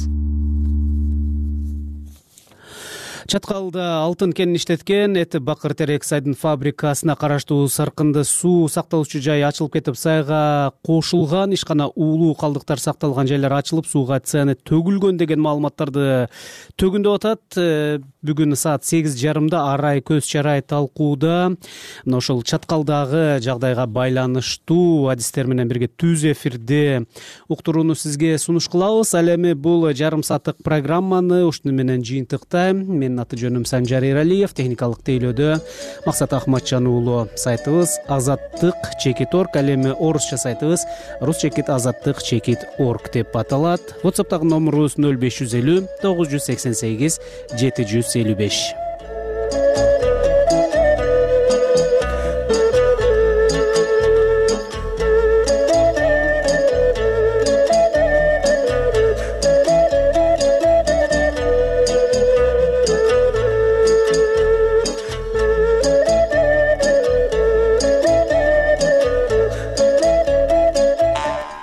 Чаткалда алтын кенин иштеткен Эти Бакыр терек сайдын фабрикасына караштуу Саркынды суу сакталуучу жай ачылып кетип, сайга кошулган ишкана уулуу калдыктар сакталган жайлар ачылып, сууга цианид төгүлгөн деген маалыматтарды төгүндөп атат. Бүгүн саат сегиз жарымда арай көз чарай талкууда мына ошол Чаткалдагы жагдайга байланыштуу адистер менен бирге түз эфирде уктурууну сизге сунуш кылабыз. Ал эми бул жарым сааттык программаны ушуну менен жыйынтыктайм. Менин аты жөнүм Санжар Эралиев, техникалык тейлөөдө Максат Ахматжан уулу. Сайтыбыз азаттык чекит точка орг, ал эми орусча сайтыбыз рус чекит азаттык чекит точка орг деп аталат. WhatsApp'тагы номерубуз нөл беш жүз элүү тогуз жүз сексен сегиз жети жүз элүү беш.